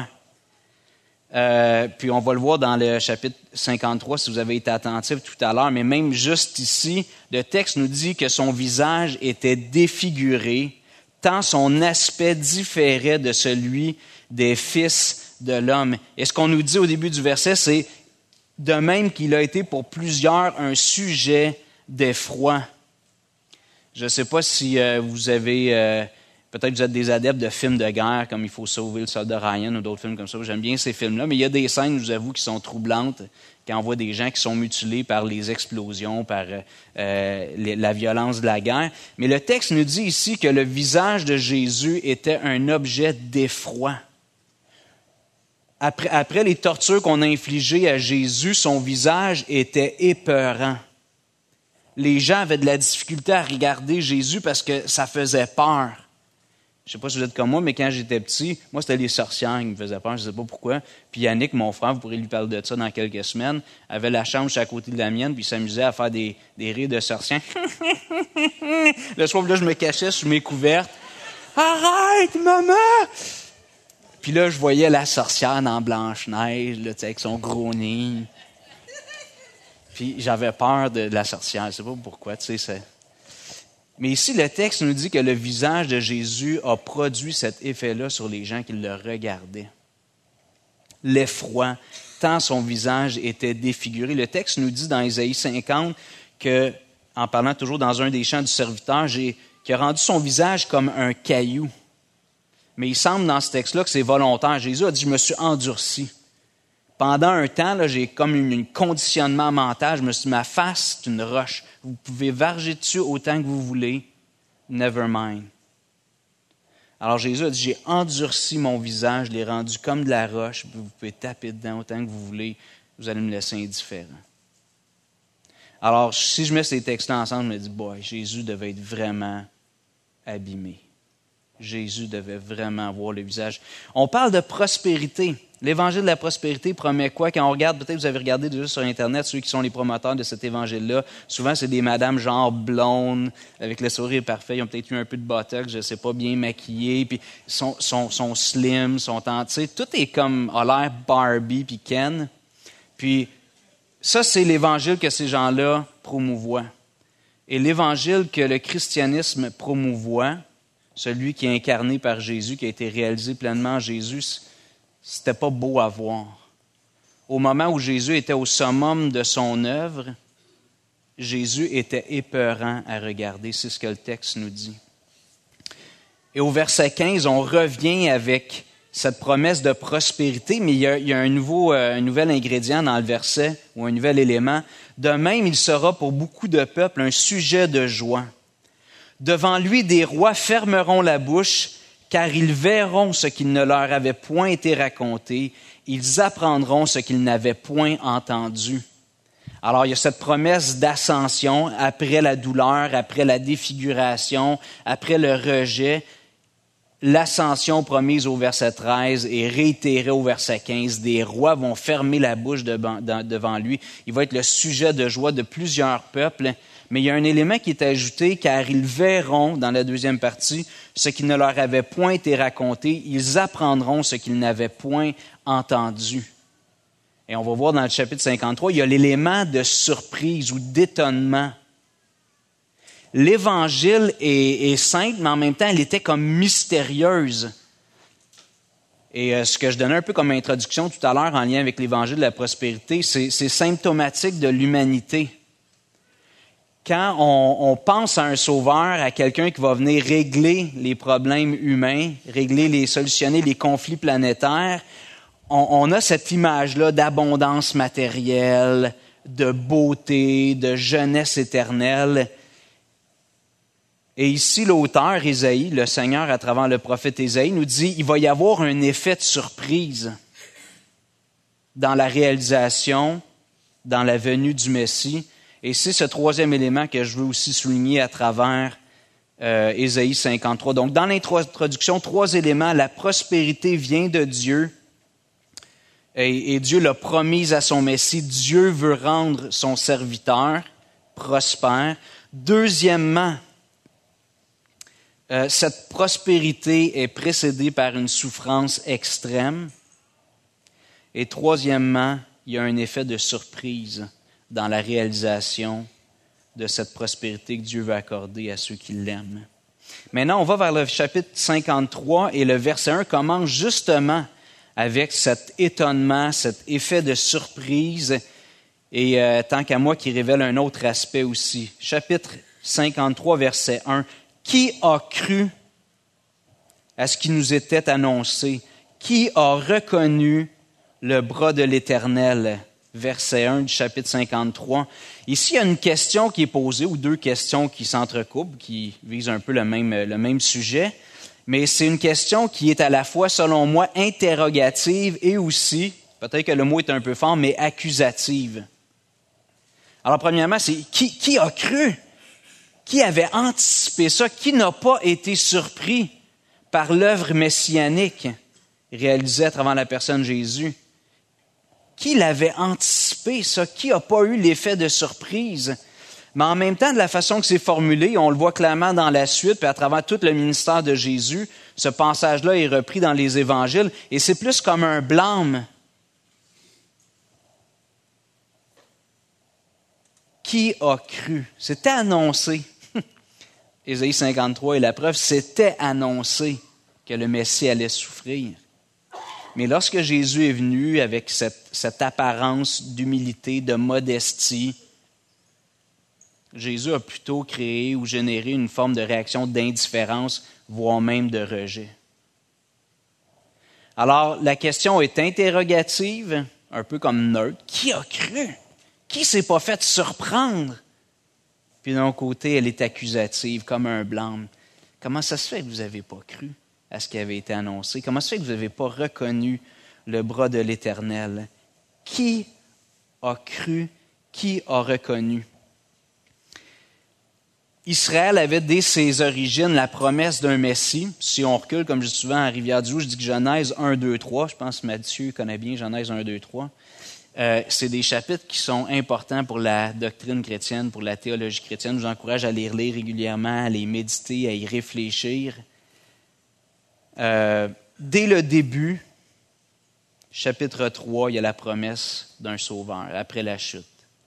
Euh, puis on va le voir dans le chapitre cinquante-trois si vous avez été attentifs tout à l'heure, mais même juste ici, le texte nous dit que son visage était défiguré, tant son aspect différait de celui des fils de l'homme. Et ce qu'on nous dit au début du verset, c'est de même qu'il a été pour plusieurs un sujet d'effroi. Je ne sais pas si euh, vous avez... Euh, Peut-être que vous êtes des adeptes de films de guerre, comme Il faut sauver le soldat Ryan ou d'autres films comme ça. J'aime bien ces films-là, mais il y a des scènes, je vous avoue, qui sont troublantes, quand on voit des gens qui sont mutilés par les explosions, par euh, les, la violence de la guerre. Mais le texte nous dit ici que le visage de Jésus était un objet d'effroi. Après, après les tortures qu'on a infligées à Jésus, son visage était épeurant. Les gens avaient de la difficulté à regarder Jésus parce que ça faisait peur. Je ne sais pas si vous êtes comme moi, mais quand j'étais petit, moi, c'était les sorcières qui me faisaient peur, je ne sais pas pourquoi. Puis Yannick, mon frère, vous pourrez lui parler de ça dans quelques semaines, avait la chambre à côté de la mienne, puis il s'amusait à faire des, des rires de sorcières. Le soir, là, je me cachais sous mes couvertes. « Arrête, maman! » Puis là, je voyais la sorcière dans Blanche-Neige, là, avec son gros nez. Puis j'avais peur de, de la sorcière, je ne sais pas pourquoi, tu sais, c'est... Mais ici, le texte nous dit que le visage de Jésus a produit cet effet-là sur les gens qui le regardaient. L'effroi, tant son visage était défiguré. Le texte nous dit dans Ésaïe cinquante que, en parlant toujours dans un des chants du serviteur, j'ai, qu'il a rendu son visage comme un caillou. Mais il semble dans ce texte-là que c'est volontaire. Jésus a dit, je me suis endurci. Pendant un temps, là, j'ai comme un conditionnement mental. Je me suis dit, ma face, c'est une roche. Vous pouvez varger dessus autant que vous voulez. Never mind. Alors Jésus a dit, j'ai endurci mon visage, je l'ai rendu comme de la roche. Vous pouvez taper dedans autant que vous voulez. Vous allez me laisser indifférent. Alors, si je mets ces textes-là ensemble, je me dis, boy, Jésus devait être vraiment abîmé. Jésus devait vraiment voir le visage. On parle de prospérité. L'évangile de la prospérité promet quoi? Quand on regarde, peut-être vous avez regardé déjà sur Internet, ceux qui sont les promoteurs de cet évangile-là, souvent c'est des madames genre blondes, avec le sourire parfait, ils ont peut-être eu un peu de botox, je ne sais pas, bien maquillées, puis sont, sont, sont slim, sont en, tu sais, tout est comme, a l'air Barbie puis Ken. Puis ça, c'est l'évangile que ces gens-là promouvoient. Et l'évangile que le christianisme promouvoit, celui qui est incarné par Jésus, qui a été réalisé pleinement en Jésus, c'était pas beau à voir. Au moment où Jésus était au summum de son œuvre, Jésus était épeurant à regarder. C'est ce que le texte nous dit. Et au verset quinze, on revient avec cette promesse de prospérité, mais il y a, il y a un, nouveau, un nouvel ingrédient dans le verset, ou un nouvel élément. De même, il sera pour beaucoup de peuples un sujet de joie. Devant lui, des rois fermeront la bouche, car ils verront ce qui ne leur avait point été raconté, ils apprendront ce qu'ils n'avaient point entendu. Alors, il y a cette promesse d'ascension après la douleur, après la défiguration, après le rejet. L'ascension promise au verset treize et réitérée au verset quinze. Des rois vont fermer la bouche devant lui. Il va être le sujet de joie de plusieurs peuples. Mais il y a un élément qui est ajouté, car ils verront, dans la deuxième partie, ce qui ne leur avait point été raconté. Ils apprendront ce qu'ils n'avaient point entendu. Et on va voir dans le chapitre cinquante-trois, il y a l'élément de surprise ou d'étonnement. L'Évangile est, est simple, mais en même temps, elle était comme mystérieuse. Et euh, ce que je donnais un peu comme introduction tout à l'heure en lien avec l'Évangile de la prospérité, c'est, c'est symptomatique de l'humanité. Quand on, on pense à un sauveur, à quelqu'un qui va venir régler les problèmes humains, régler les, solutionner les conflits planétaires, on, on a cette image-là d'abondance matérielle, de beauté, de jeunesse éternelle. Et ici, l'auteur, Ésaïe, le Seigneur, à travers le prophète Ésaïe, nous dit qu'il va y avoir un effet de surprise dans la réalisation, dans la venue du Messie. Et c'est ce troisième élément que je veux aussi souligner à travers euh, Ésaïe cinquante-trois. Donc, dans l'introduction, trois éléments. La prospérité vient de Dieu et, et Dieu l'a promise à son Messie. Dieu veut rendre son serviteur prospère. Deuxièmement, euh, cette prospérité est précédée par une souffrance extrême. Et troisièmement, il y a un effet de surprise dans la réalisation de cette prospérité que Dieu veut accorder à ceux qui l'aiment. Maintenant, on va vers le chapitre cinquante-trois et le verset un commence justement avec cet étonnement, cet effet de surprise et euh, tant qu'à moi qui révèle un autre aspect aussi. Chapitre cinquante-trois, verset un. Qui a cru à ce qui nous était annoncé? Qui a reconnu le bras de l'Éternel? Verset un du chapitre cinquante-trois. Ici, il y a une question qui est posée, ou deux questions qui s'entrecoupent, qui visent un peu le même, le même sujet, mais c'est une question qui est à la fois, selon moi, interrogative et aussi, peut-être que le mot est un peu fort, mais accusative. Alors, premièrement, c'est qui, qui a cru? Qui avait anticipé ça? Qui n'a pas été surpris par l'œuvre messianique réalisée à travers la personne de Jésus? Qui l'avait anticipé, ça? Qui n'a pas eu l'effet de surprise? Mais en même temps, de la façon que c'est formulé, on le voit clairement dans la suite, puis à travers tout le ministère de Jésus, ce passage-là est repris dans les évangiles, et c'est plus comme un blâme. Qui a cru? C'était annoncé. Ésaïe cinquante-trois est la preuve, c'était annoncé que le Messie allait souffrir. Mais lorsque Jésus est venu avec cette, cette apparence d'humilité, de modestie, Jésus a plutôt créé ou généré une forme de réaction d'indifférence, voire même de rejet. Alors, la question est interrogative, un peu comme neutre. Qui a cru? Qui s'est pas fait surprendre? Puis d'un côté, elle est accusative, comme un blâme. Comment ça se fait que vous n'avez pas cru à ce qui avait été annoncé? Comment ça se fait que vous n'avez pas reconnu le bras de l'Éternel? Qui a cru? Qui a reconnu? Israël avait dès ses origines la promesse d'un Messie. Si on recule, comme je dis souvent à Rivière-du-Loup, je dis que Genèse un, deux, trois, je pense que Matthieu connaît bien Genèse un, deux, trois, euh, c'est des chapitres qui sont importants pour la doctrine chrétienne, pour la théologie chrétienne. Je vous encourage à les relire régulièrement, à les méditer, à y réfléchir. Euh, dès le début, chapitre trois, il y a la promesse d'un sauveur, après la chute.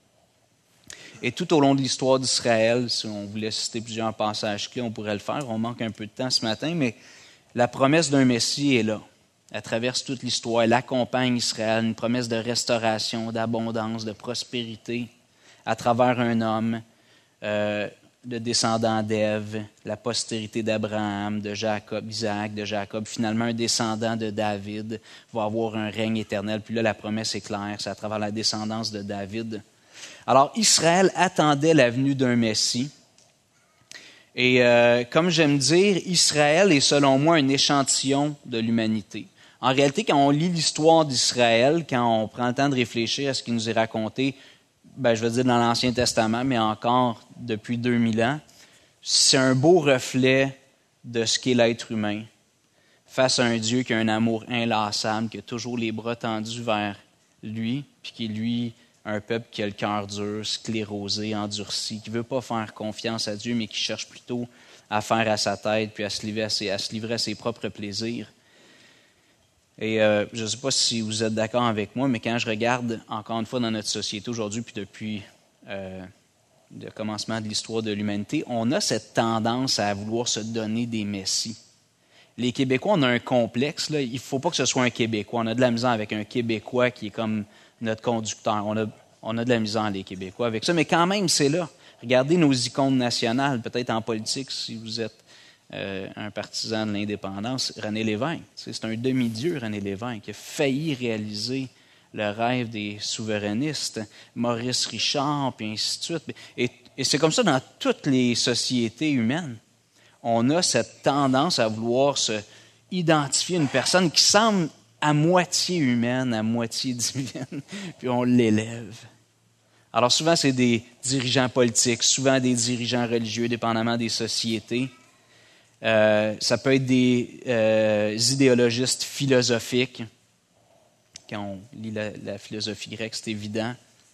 Et tout au long de l'histoire d'Israël, si on voulait citer plusieurs passages clés, on pourrait le faire. On manque un peu de temps ce matin, mais la promesse d'un Messie est là. Elle traverse toute l'histoire. Elle accompagne Israël, une promesse de restauration, d'abondance, de prospérité à travers un homme, euh, le descendant d'Ève, la postérité d'Abraham, de Jacob, Isaac, de Jacob. Finalement, un descendant de David va avoir un règne éternel. Puis là, la promesse est claire. C'est à travers la descendance de David. Alors, Israël attendait la venue d'un Messie. Et euh, comme j'aime dire, Israël est selon moi un échantillon de l'humanité. En réalité, quand on lit l'histoire d'Israël, quand on prend le temps de réfléchir à ce qui nous est raconté, ben, je veux dire dans l'Ancien Testament, mais encore depuis deux mille ans, c'est un beau reflet de ce qu'est l'être humain face à un Dieu qui a un amour inlassable, qui a toujours les bras tendus vers lui, puis qui, lui, un peuple qui a le cœur dur, sclérosé, endurci, qui ne veut pas faire confiance à Dieu, mais qui cherche plutôt à faire à sa tête, puis à se livrer à ses, à se livrer à ses propres plaisirs. Et euh, je ne sais pas si vous êtes d'accord avec moi, mais quand je regarde, encore une fois, dans notre société aujourd'hui, puis depuis euh, le commencement de l'histoire de l'humanité, on a cette tendance à vouloir se donner des messies. Les Québécois, on a un complexe. Là. Il ne faut pas que ce soit un Québécois. On a de la misère avec un Québécois qui est comme notre conducteur. On a, on a de la misère, les Québécois, avec ça. Mais quand même, c'est là. Regardez nos icônes nationales, peut-être en politique, si vous êtes euh, un partisan de l'indépendance. René Lévesque, c'est un demi-dieu, René Lévesque, qui a failli réaliser le rêve des souverainistes. Maurice Richard, puis ainsi de suite. Et, et c'est comme ça dans toutes les sociétés humaines. On a cette tendance à vouloir se identifier une personne qui semble à moitié humaine, à moitié divine, puis on l'élève. Alors souvent, c'est des dirigeants politiques, souvent des dirigeants religieux, dépendamment des sociétés. Euh, ça peut être des euh, idéologistes philosophiques. Quand on lit la, la philosophie grecque, c'est évident.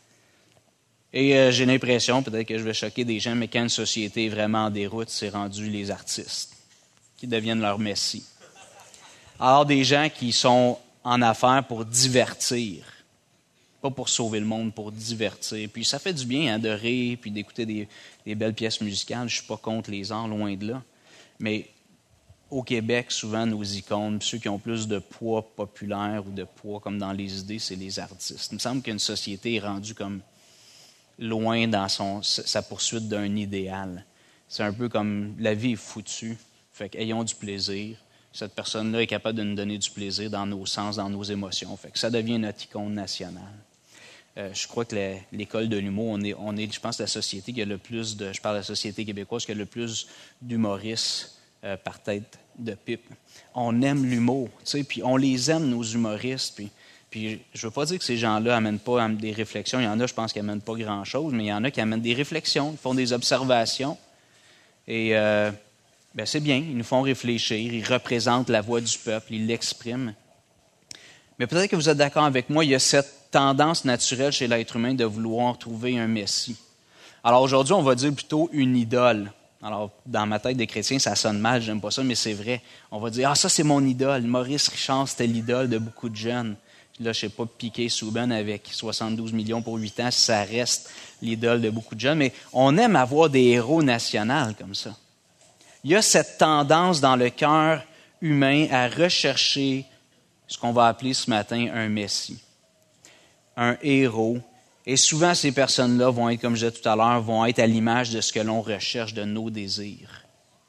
Et euh, j'ai l'impression, peut-être que je vais choquer des gens, mais quand une société est vraiment en déroute, c'est rendu les artistes qui deviennent leur messie. Alors, des gens qui sont en affaires pour divertir, pas pour sauver le monde, pour divertir. Puis ça fait du bien hein, de rire, puis d'écouter des, des belles pièces musicales. Je ne suis pas contre les arts, loin de là. Mais au Québec, souvent, nos icônes, ceux qui ont plus de poids populaire ou de poids comme dans les idées, c'est les artistes. Il me semble qu'une société est rendue comme loin dans son, sa poursuite d'un idéal. C'est un peu comme la vie est foutue, fait qu'ayons du plaisir. Cette personne-là est capable de nous donner du plaisir dans nos sens, dans nos émotions. Fait que ça devient notre icône nationale. Euh, je crois que la, l'école de l'humour, on est, on est, je pense, la société qui a le plus de, je parle de la société québécoise, qui a le plus d'humoristes euh, par tête de pipe. On aime l'humour, tu sais, puis on les aime, nos humoristes, puis Puis je ne veux pas dire que ces gens-là n'amènent pas des réflexions. Il y en a, je pense, qui n'amènent pas grand-chose, mais il y en a qui amènent des réflexions, qui font des observations. Et euh, ben c'est bien, ils nous font réfléchir, ils représentent la voix du peuple, ils l'expriment. Mais peut-être que vous êtes d'accord avec moi, il y a cette tendance naturelle chez l'être humain de vouloir trouver un Messie. Alors aujourd'hui, on va dire plutôt une idole. Alors, dans ma tête des chrétiens, ça sonne mal, j'aime pas ça, mais c'est vrai. On va dire, ah, ça, c'est mon idole. Maurice Richard, c'était l'idole de beaucoup de jeunes. Là, je ne sais pas, Piquet Souben avec soixante-douze millions pour huit ans, ça reste l'idole de beaucoup de jeunes. Mais on aime avoir des héros nationaux comme ça. Il y a cette tendance dans le cœur humain à rechercher ce qu'on va appeler ce matin un Messie, un héros. Et souvent, ces personnes-là vont être, comme je disais tout à l'heure, vont être à l'image de ce que l'on recherche, de nos désirs.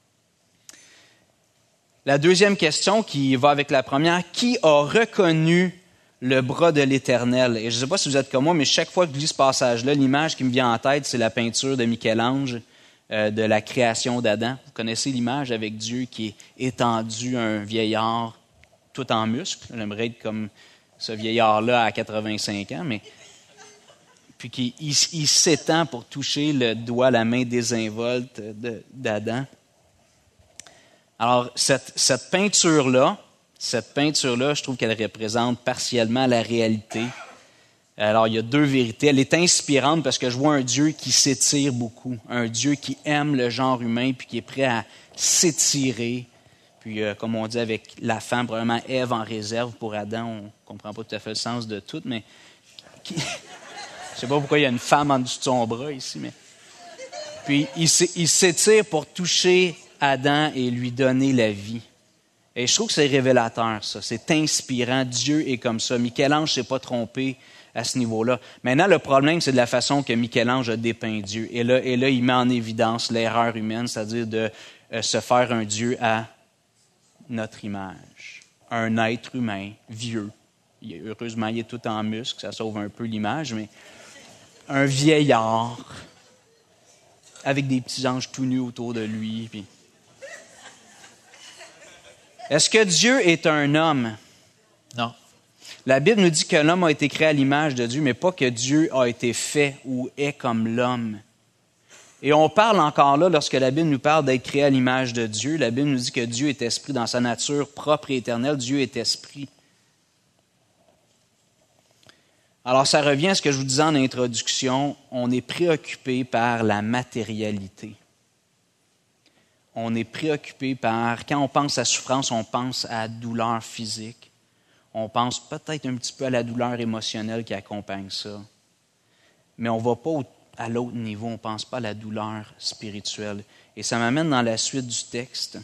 La deuxième question qui va avec la première, qui a reconnu le bras de l'Éternel? Et je ne sais pas si vous êtes comme moi, mais chaque fois que je lis ce passage-là, l'image qui me vient en tête, c'est la peinture de Michel-Ange euh, de la création d'Adam. Vous connaissez l'image avec Dieu qui est étendu, un vieillard tout en muscles. J'aimerais être comme ce vieillard-là à quatre-vingt-cinq ans, mais puis qu'il il, il s'étend pour toucher le doigt, la main désinvolte de, d'Adam. Alors, cette, cette peinture-là, cette peinture-là, je trouve qu'elle représente partiellement la réalité. Alors, il y a deux vérités. Elle est inspirante parce que je vois un Dieu qui s'étire beaucoup, un Dieu qui aime le genre humain puis qui est prêt à s'étirer. Puis, euh, comme on dit avec la femme, probablement Ève en réserve pour Adam, on ne comprend pas tout à fait le sens de tout, mais qui... je ne sais pas pourquoi il y a une femme en dessous de son bras ici, mais... Puis, il s'étire pour toucher Adam et lui donner la vie. Et je trouve que c'est révélateur, ça. C'est inspirant. Dieu est comme ça. Michel-Ange ne s'est pas trompé à ce niveau-là. Maintenant, le problème, c'est de la façon que Michel-Ange a dépeint Dieu. Et là, et là il met en évidence l'erreur humaine, c'est-à-dire de euh, se faire un Dieu à notre image. Un être humain, vieux. Il est, heureusement, il est tout en muscle, ça sauve un peu l'image, mais un vieillard avec des petits anges tout nus autour de lui. Puis... Est-ce que Dieu est un homme? Non. La Bible nous dit que l'homme a été créé à l'image de Dieu, mais pas que Dieu a été fait ou est comme l'homme. Et on parle encore là, lorsque la Bible nous parle d'être créé à l'image de Dieu, la Bible nous dit que Dieu est esprit dans sa nature propre et éternelle. Dieu est esprit. Alors, ça revient à ce que je vous disais en introduction. On est préoccupé par la matérialité. On est préoccupé par, quand on pense à souffrance, on pense à douleur physique. On pense peut-être un petit peu à la douleur émotionnelle qui accompagne ça. Mais on ne va pas au, à l'autre niveau, on ne pense pas à la douleur spirituelle. Et ça m'amène dans la suite du texte.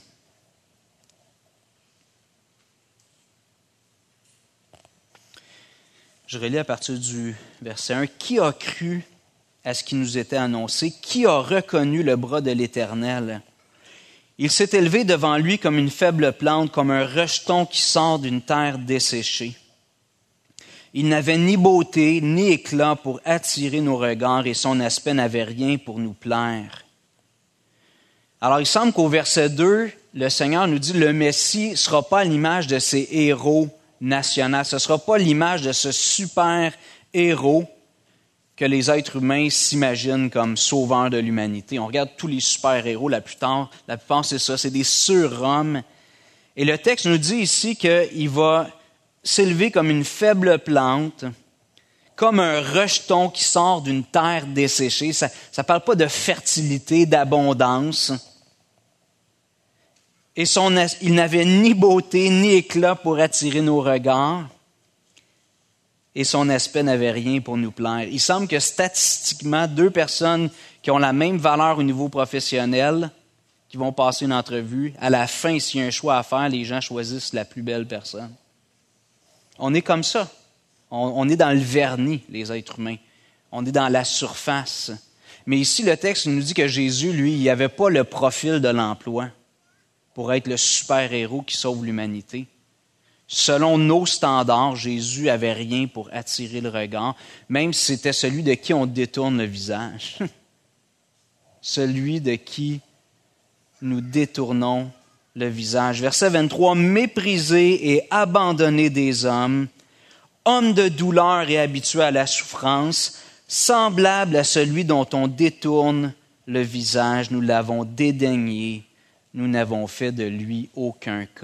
Je relis à partir du verset un. « Qui a cru à ce qui nous était annoncé? Qui a reconnu le bras de l'Éternel? Il s'est élevé devant lui comme une faible plante, comme un rejeton qui sort d'une terre desséchée. Il n'avait ni beauté, ni éclat pour attirer nos regards, et son aspect n'avait rien pour nous plaire. » Alors, il semble qu'au verset deux, le Seigneur nous dit, le Messie ne sera pas à l'image de ses héros nationaux. Ce ne sera pas l'image de ce super héros que les êtres humains s'imaginent comme sauveurs de l'humanité. On regarde tous les super-héros, la plupart, la plupart c'est ça, c'est des surhommes. Et le texte nous dit ici qu'il va s'élever comme une faible plante, comme un rejeton qui sort d'une terre desséchée. Ça ne parle pas de fertilité, d'abondance. Et son, il n'avait ni beauté, ni éclat pour attirer nos regards. Et son aspect n'avait rien pour nous plaire. Il semble que statistiquement, deux personnes qui ont la même valeur au niveau professionnel, qui vont passer une entrevue, à la fin, s'il y a un choix à faire, les gens choisissent la plus belle personne. On est comme ça. On, on est dans le vernis, les êtres humains. On est dans la surface. Mais ici, le texte nous dit que Jésus, lui, il n'avait pas le profil de l'emploi pour être le super-héros qui sauve l'humanité. Selon nos standards, Jésus n'avait rien pour attirer le regard, même si c'était celui de qui on détourne le visage. Celui de qui nous détournons le visage. Verset vingt-trois, « Méprisé et abandonné des hommes, homme de douleur et habitué à la souffrance, semblable à celui dont on détourne le visage, nous l'avons dédaigné, nous n'avons fait de lui aucun cas. »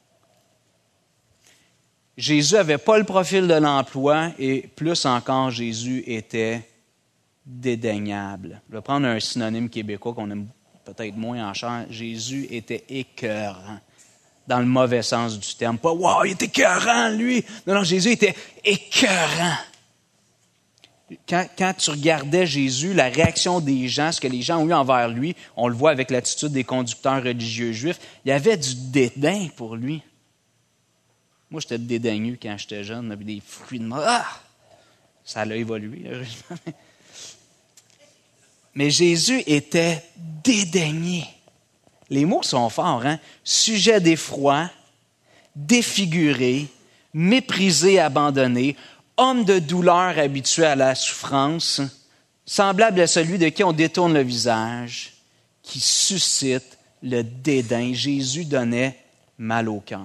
Jésus n'avait pas le profil de l'emploi et plus encore, Jésus était dédaignable. Je vais prendre un synonyme québécois qu'on aime peut-être moins en chair. Jésus était écœurant, dans le mauvais sens du terme. Pas « wow, il était écœurant, lui ». Non, non, Jésus était écœurant. Quand, quand tu regardais Jésus, la réaction des gens, ce que les gens ont eu envers lui, on le voit avec l'attitude des conducteurs religieux juifs, il y avait du dédain pour lui. Moi, j'étais dédaigneux quand j'étais jeune, on avait des fruits de mort. Ah! Ça a évolué, heureusement. Mais Jésus était dédaigné. Les mots sont forts, hein? Sujet d'effroi, défiguré, méprisé, abandonné, homme de douleur habitué à la souffrance, semblable à celui de qui on détourne le visage, qui suscite le dédain. Jésus donnait mal au cœur.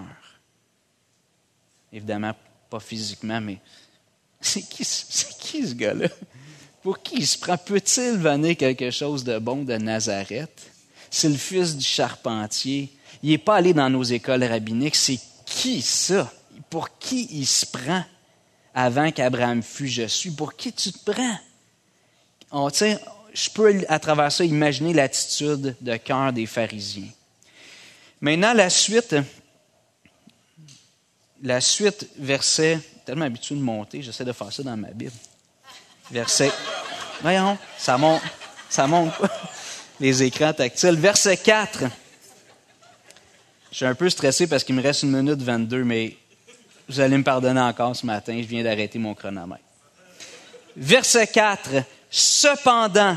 Évidemment, pas physiquement, mais c'est qui, c'est qui ce gars-là? Pour qui il se prend? Peut-il venir quelque chose de bon de Nazareth? C'est le fils du charpentier. Il n'est pas allé dans nos écoles rabbiniques. C'est qui ça? Pour qui il se prend? Avant qu'Abraham fût, je suis. Pour qui tu te prends? On, je peux, à travers ça, imaginer l'attitude de cœur des pharisiens. Maintenant, la suite, la suite, verset, tellement habitué de monter, j'essaie de faire ça dans ma Bible. Verset, voyons, ça monte, ça monte pas. Les écrans tactiles. Verset quatre. Je suis un peu stressé parce qu'il me reste une minute vingt-deux, mais vous allez me pardonner encore ce matin, je viens d'arrêter mon chronomètre. Verset quatre. Cependant,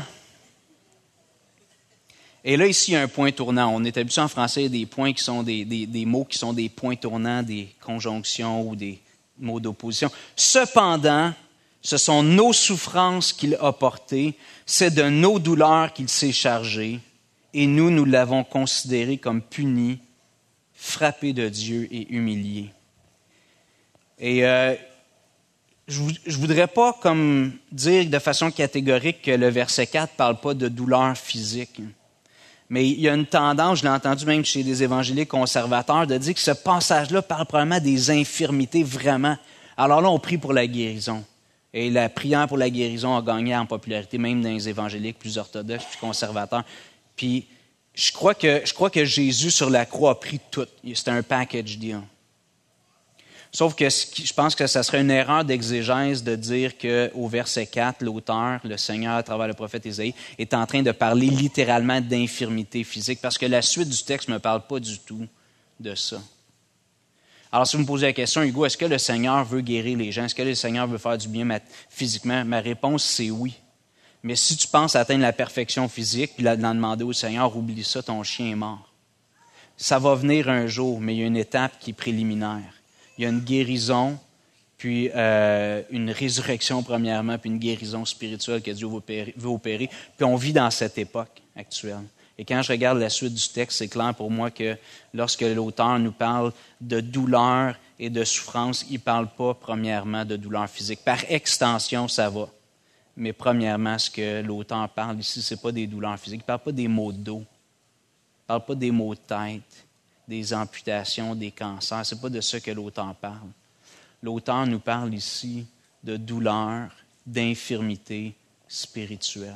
et là, ici, il y a un point tournant. On est habitué en français à des points qui sont des, des, des mots qui sont des points tournants, des conjonctions ou des mots d'opposition. Cependant, ce sont nos souffrances qu'il a portées, c'est de nos douleurs qu'il s'est chargé, et nous, nous l'avons considéré comme puni, frappé de Dieu et humilié. Et euh, je ne voudrais pas comme dire de façon catégorique que le verset quatre ne parle pas de douleur physique. Mais il y a une tendance, je l'ai entendu même chez des évangéliques conservateurs, de dire que ce passage-là parle probablement des infirmités vraiment. Alors là, on prie pour la guérison. Et la prière pour la guérison a gagné en popularité, même dans les évangéliques plus orthodoxes, plus conservateurs. Puis je crois que, je crois que Jésus sur la croix a pris tout. C'était un package deal. Sauf que je pense que ça serait une erreur d'exégèse de dire qu'au verset quatre, l'auteur, le Seigneur, à travers le prophète Ésaïe, est en train de parler littéralement d'infirmité physique, parce que la suite du texte ne me parle pas du tout de ça. Alors, si vous me posez la question, Hugo, est-ce que le Seigneur veut guérir les gens? Est-ce que le Seigneur veut faire du bien physiquement? Ma réponse, c'est oui. Mais si tu penses atteindre la perfection physique, puis d'en demander au Seigneur, oublie ça, ton chien est mort. Ça va venir un jour, mais il y a une étape qui est préliminaire. Il y a une guérison, puis euh, une résurrection premièrement, puis une guérison spirituelle que Dieu veut opérer, veut opérer. Puis on vit dans cette époque actuelle. Et quand je regarde la suite du texte, c'est clair pour moi que lorsque l'auteur nous parle de douleur et de souffrance, il ne parle pas premièrement de douleur physique. Par extension, ça va. Mais premièrement, ce que l'auteur parle ici, ce n'est pas des douleurs physiques. Il ne parle pas des maux de dos. Il ne parle pas des maux de tête, des amputations, des cancers. Ce n'est pas de ça que l'auteur parle. L'auteur nous parle ici de douleur, d'infirmité spirituelle.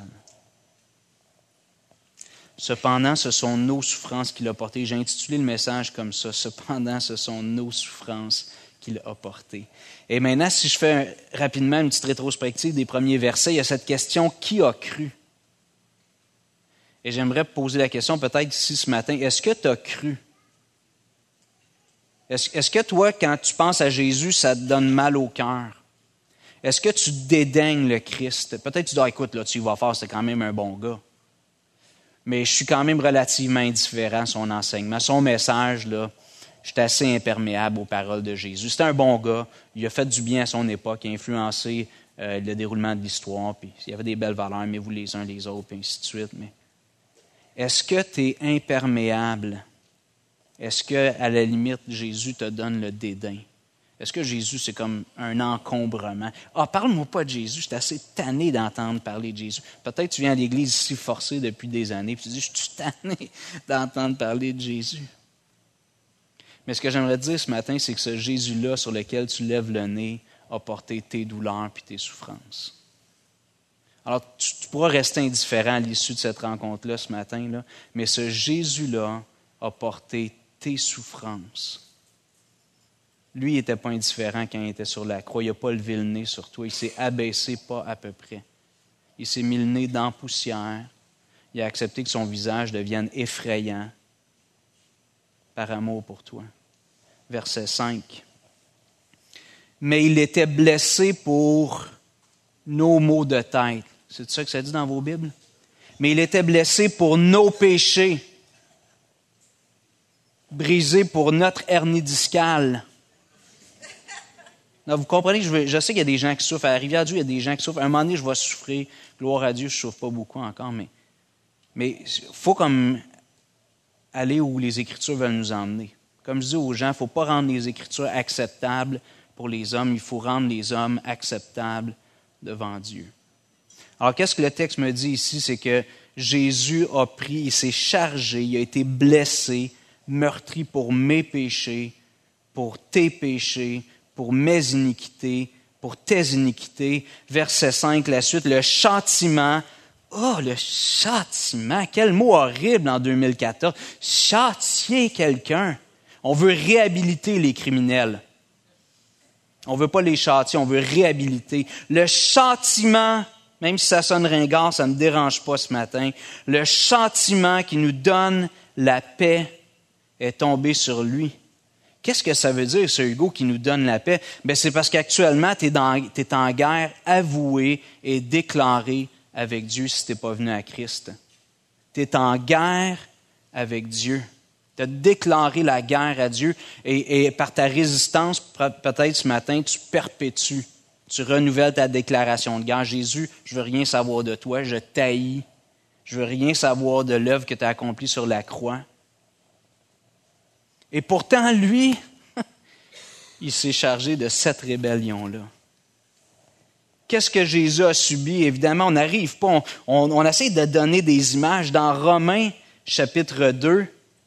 Cependant, ce sont nos souffrances qu'il a portées. J'ai intitulé le message comme ça. Cependant, ce sont nos souffrances qu'il a portées. Et maintenant, si je fais rapidement une petite rétrospective des premiers versets, il y a cette question, qui a cru? Et j'aimerais poser la question peut-être ici ce matin, est-ce que tu as cru? Est-ce, est-ce que toi, quand tu penses à Jésus, ça te donne mal au cœur? Est-ce que tu dédaignes le Christ? Peut-être tu dis, ah, écoute, là, tu y vas faire, c'est quand même un bon gars. Mais je suis quand même relativement indifférent à son enseignement. Son message, là, je suis assez imperméable aux paroles de Jésus. C'était un bon gars, il a fait du bien à son époque, il a influencé euh, le déroulement de l'histoire, puis il y avait des belles valeurs, aimez-vous les uns les autres, puis ainsi de suite. Mais est-ce que tu es imperméable? Est-ce qu'à la limite, Jésus te donne le dédain? Est-ce que Jésus, c'est comme un encombrement? Ah, parle-moi pas de Jésus, je suis assez tanné d'entendre parler de Jésus. Peut-être que tu viens à l'église ici forcé depuis des années, puis tu dis, je suis tanné d'entendre parler de Jésus. Mais ce que j'aimerais te dire ce matin, c'est que ce Jésus-là sur lequel tu lèves le nez a porté tes douleurs puis tes souffrances. Alors, tu, tu pourras rester indifférent à l'issue de cette rencontre-là ce matin, là, mais ce Jésus-là a porté tes souffrances. Lui, il n'était pas indifférent quand il était sur la croix. Il n'a pas levé le nez sur toi. Il s'est abaissé pas à peu près. Il s'est mis le nez dans la poussière. Il a accepté que son visage devienne effrayant par amour pour toi. Verset cinq. Mais il était blessé pour nos maux de tête. C'est ça que ça dit dans vos Bibles? Mais il était blessé pour nos péchés, brisé pour notre hernie discale. Non, vous comprenez, je, veux, je sais qu'il y a des gens qui souffrent. À la Rivière-du, il y a des gens qui souffrent. À un moment donné, je vais souffrir. Gloire à Dieu, je ne souffre pas beaucoup encore, mais mais il faut comme aller où les Écritures veulent nous emmener. Comme je dis aux gens, il ne faut pas rendre les Écritures acceptables pour les hommes. Il faut rendre les hommes acceptables devant Dieu. Alors, qu'est-ce que le texte me dit ici? C'est que Jésus a pris, il s'est chargé, il a été blessé, meurtri pour mes péchés, pour tes péchés, pour mes iniquités, pour tes iniquités. Verset cinq, la suite, le châtiment. Oh, le châtiment, quel mot horrible en deux mille quatorze. Châtier quelqu'un. On veut réhabiliter les criminels. On ne veut pas les châtier, on veut réhabiliter. Le châtiment, même si ça sonne ringard, ça ne me dérange pas ce matin. Le châtiment qui nous donne la paix est tombé sur lui. Qu'est-ce que ça veut dire, ce Hugo, qui nous donne la paix? Bien, c'est parce qu'actuellement, tu es en guerre avouée et déclarée avec Dieu si tu n'es pas venu à Christ. Tu es en guerre avec Dieu. Tu as déclaré la guerre à Dieu et, et par ta résistance, peut-être ce matin, tu perpétues, tu renouvelles ta déclaration de guerre. Jésus, je veux rien savoir de toi, je t'haïs, je veux rien savoir de l'œuvre que tu as accomplie sur la croix. Et pourtant, lui, il s'est chargé de cette rébellion-là. Qu'est-ce que Jésus a subi? Évidemment, on n'arrive pas, on, on, on essaie de donner des images. Dans Romains, chapitre deux,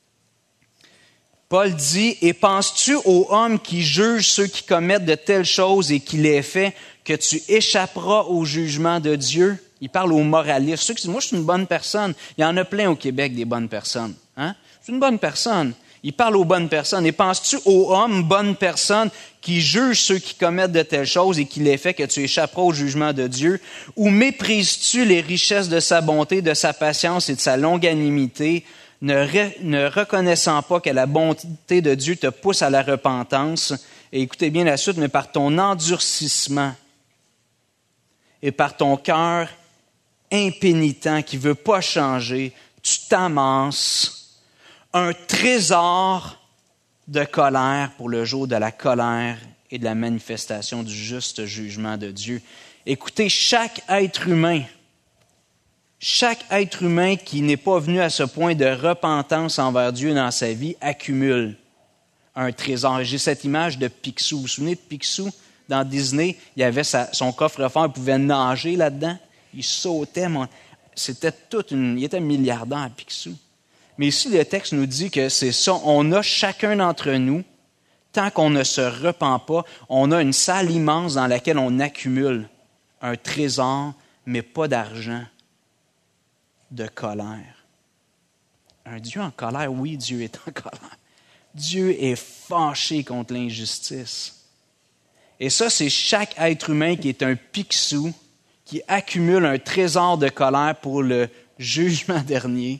Paul dit, « Et penses-tu aux hommes qui jugent ceux qui commettent de telles choses et qui les fait, que tu échapperas au jugement de Dieu? » Il parle aux moralistes. Ceux qui disent, « Moi, je suis une bonne personne. » Il y en a plein au Québec, des bonnes personnes. Hein? Je suis une bonne personne. Il parle aux bonnes personnes. « Et penses-tu aux hommes, bonnes personnes, qui jugent ceux qui commettent de telles choses et qui les fait, que tu échapperas au jugement de Dieu? Ou méprises-tu les richesses de sa bonté, de sa patience et de sa longanimité, Ne, re, ne reconnaissant pas que la bonté de Dieu te pousse à la repentance, et écoutez bien la suite, mais par ton endurcissement et par ton cœur impénitent qui ne veut pas changer, tu t'amasses un trésor de colère pour le jour de la colère et de la manifestation du juste jugement de Dieu. » Écoutez, chaque être humain, Chaque être humain qui n'est pas venu à ce point de repentance envers Dieu dans sa vie accumule un trésor. J'ai cette image de Picsou. Vous vous souvenez de Picsou? Dans Disney, il avait sa, son coffre-fort, il pouvait nager là-dedans. Il sautait. Mon... C'était toute une... Il était milliardaire, Picsou. Mais ici, le texte nous dit que c'est ça. On a chacun d'entre nous, tant qu'on ne se repent pas, on a une salle immense dans laquelle on accumule un trésor, mais pas d'argent. De colère. Un Dieu en colère, oui, Dieu est en colère. Dieu est fâché contre l'injustice. Et ça, c'est chaque être humain qui est un Picsou, qui accumule un trésor de colère pour le jugement dernier.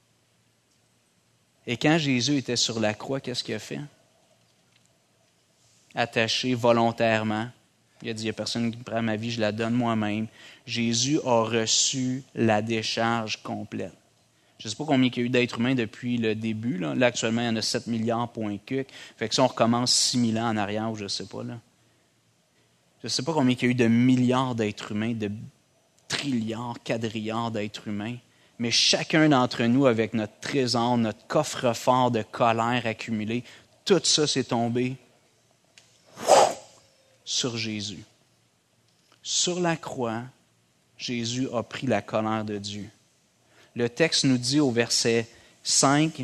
Et quand Jésus était sur la croix, qu'est-ce qu'il a fait? Attaché volontairement. Il a dit, il n'y a personne qui prend ma vie, je la donne moi-même. Jésus a reçu la décharge complète. Je ne sais pas combien il y a eu d'êtres humains depuis le début. Là, là actuellement, il y en a sept milliards, point cuc. Fait que si on recommence six mille ans en arrière, ou je ne sais pas. Là. Je ne sais pas combien il y a eu de milliards d'êtres humains, de trilliards, quadrilliards d'êtres humains. Mais chacun d'entre nous, avec notre trésor, notre coffre-fort de colère accumulé, tout ça s'est tombé sur Jésus. Sur la croix, Jésus a pris la colère de Dieu. Le texte nous dit au verset cinq,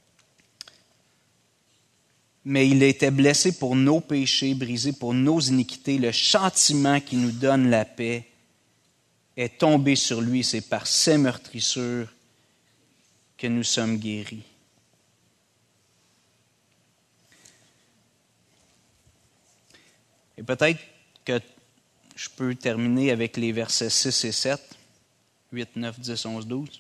« Mais il était blessé pour nos péchés, brisé pour nos iniquités. Le châtiment qui nous donne la paix est tombé sur lui. C'est par ses meurtrissures que nous sommes guéris. » Et peut-être que je peux terminer avec les versets six et sept, huit, neuf, dix, onze, douze.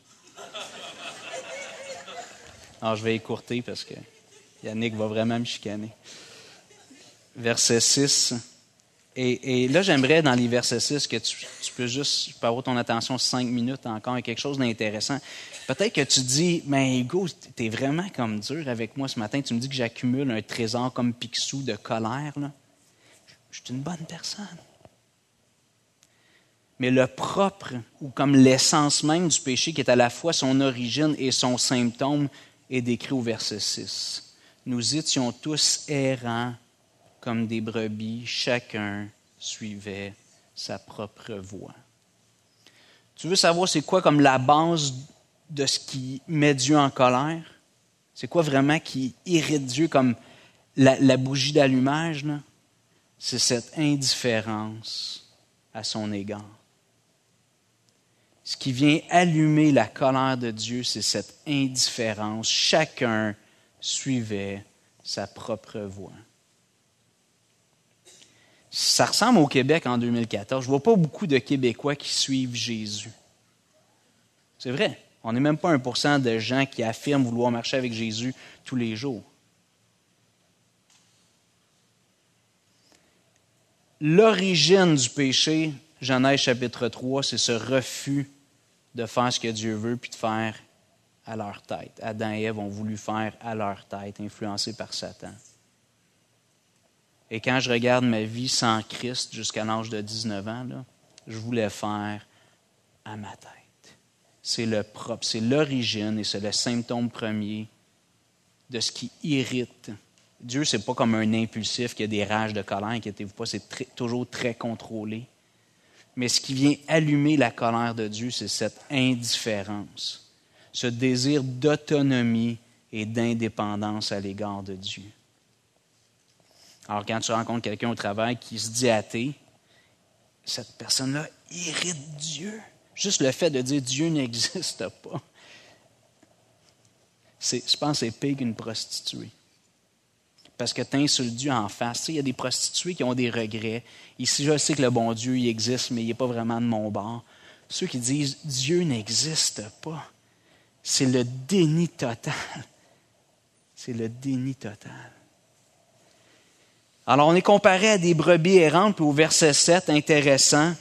Alors, je vais écourter parce que Yannick va vraiment me chicaner. Verset six. Et, et là, j'aimerais, dans les versets six, que tu, tu peux juste, je peux avoir ton attention cinq minutes encore, quelque chose d'intéressant. Peut-être que tu dis, mais Hugo, tu es vraiment comme dur avec moi ce matin. Tu me dis que j'accumule un trésor comme Picsou de colère, là. Je suis une bonne personne. Mais le propre, ou comme l'essence même du péché, qui est à la fois son origine et son symptôme, est décrit au verset six. Nous étions tous errants comme des brebis, chacun suivait sa propre voie. Tu veux savoir c'est quoi comme la base de ce qui met Dieu en colère? C'est quoi vraiment qui irrite Dieu comme la, la bougie d'allumage, là? C'est cette indifférence à son égard. Ce qui vient allumer la colère de Dieu, c'est cette indifférence. Chacun suivait sa propre voie. Ça ressemble au Québec en deux mille quatorze. Je ne vois pas beaucoup de Québécois qui suivent Jésus. C'est vrai. On n'est même pas un pour cent de gens qui affirment vouloir marcher avec Jésus tous les jours. L'origine du péché, Genèse chapitre trois, c'est ce refus de faire ce que Dieu veut puis de faire à leur tête. Adam et Ève ont voulu faire à leur tête, influencés par Satan. Et quand je regarde ma vie sans Christ jusqu'à l'âge de dix-neuf ans, là, je voulais faire à ma tête. C'est le propre, c'est l'origine et c'est le symptôme premier de ce qui irrite. Dieu, ce n'est pas comme un impulsif qui a des rages de colère, inquiétez-vous pas, c'est très, toujours très contrôlé. Mais ce qui vient allumer la colère de Dieu, c'est cette indifférence, ce désir d'autonomie et d'indépendance à l'égard de Dieu. Alors, quand tu rencontres quelqu'un au travail qui se dit athée, cette personne-là irrite Dieu. Juste le fait de dire Dieu n'existe pas, c'est, je pense que c'est pire qu'une prostituée. Parce que tu insultes Dieu en face. Tu sais, il y a des prostituées qui ont des regrets. Ici, je sais que le bon Dieu, il existe, mais il n'est pas vraiment de mon bord. Ceux qui disent Dieu n'existe pas, c'est le déni total. C'est le déni total. Alors, on est comparé à des brebis errantes, puis au verset sept, intéressant,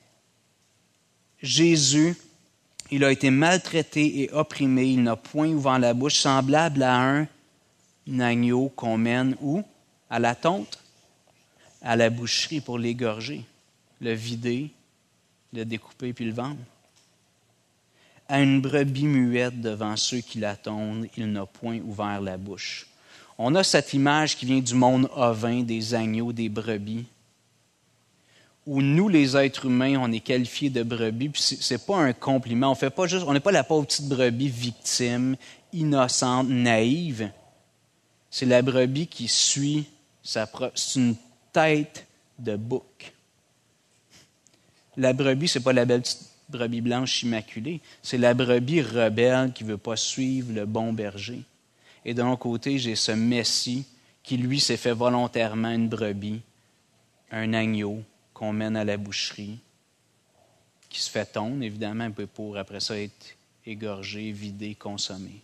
Jésus, il a été maltraité et opprimé, il n'a point ouvert la bouche, semblable à un agneau qu'on mène où? À la tonte? À la boucherie pour l'égorger, le vider, le découper puis le vendre. À une brebis muette devant ceux qui la tondent, il n'a point ouvert la bouche. On a cette image qui vient du monde ovin, des agneaux, des brebis, où nous, les êtres humains, on est qualifiés de brebis, puis c'est, c'est pas un compliment. On fait pas juste, on n'est pas la pauvre petite brebis victime, innocente, naïve. C'est la brebis qui suit sa propre. C'est une tête de bouc. La brebis, c'est pas la belle petite brebis blanche immaculée. C'est la brebis rebelle qui veut pas suivre le bon berger. Et de l'autre côté, j'ai ce Messie qui, lui, s'est fait volontairement une brebis, un agneau qu'on mène à la boucherie, qui se fait tondre, évidemment, pour après ça être égorgé, vidé, consommé.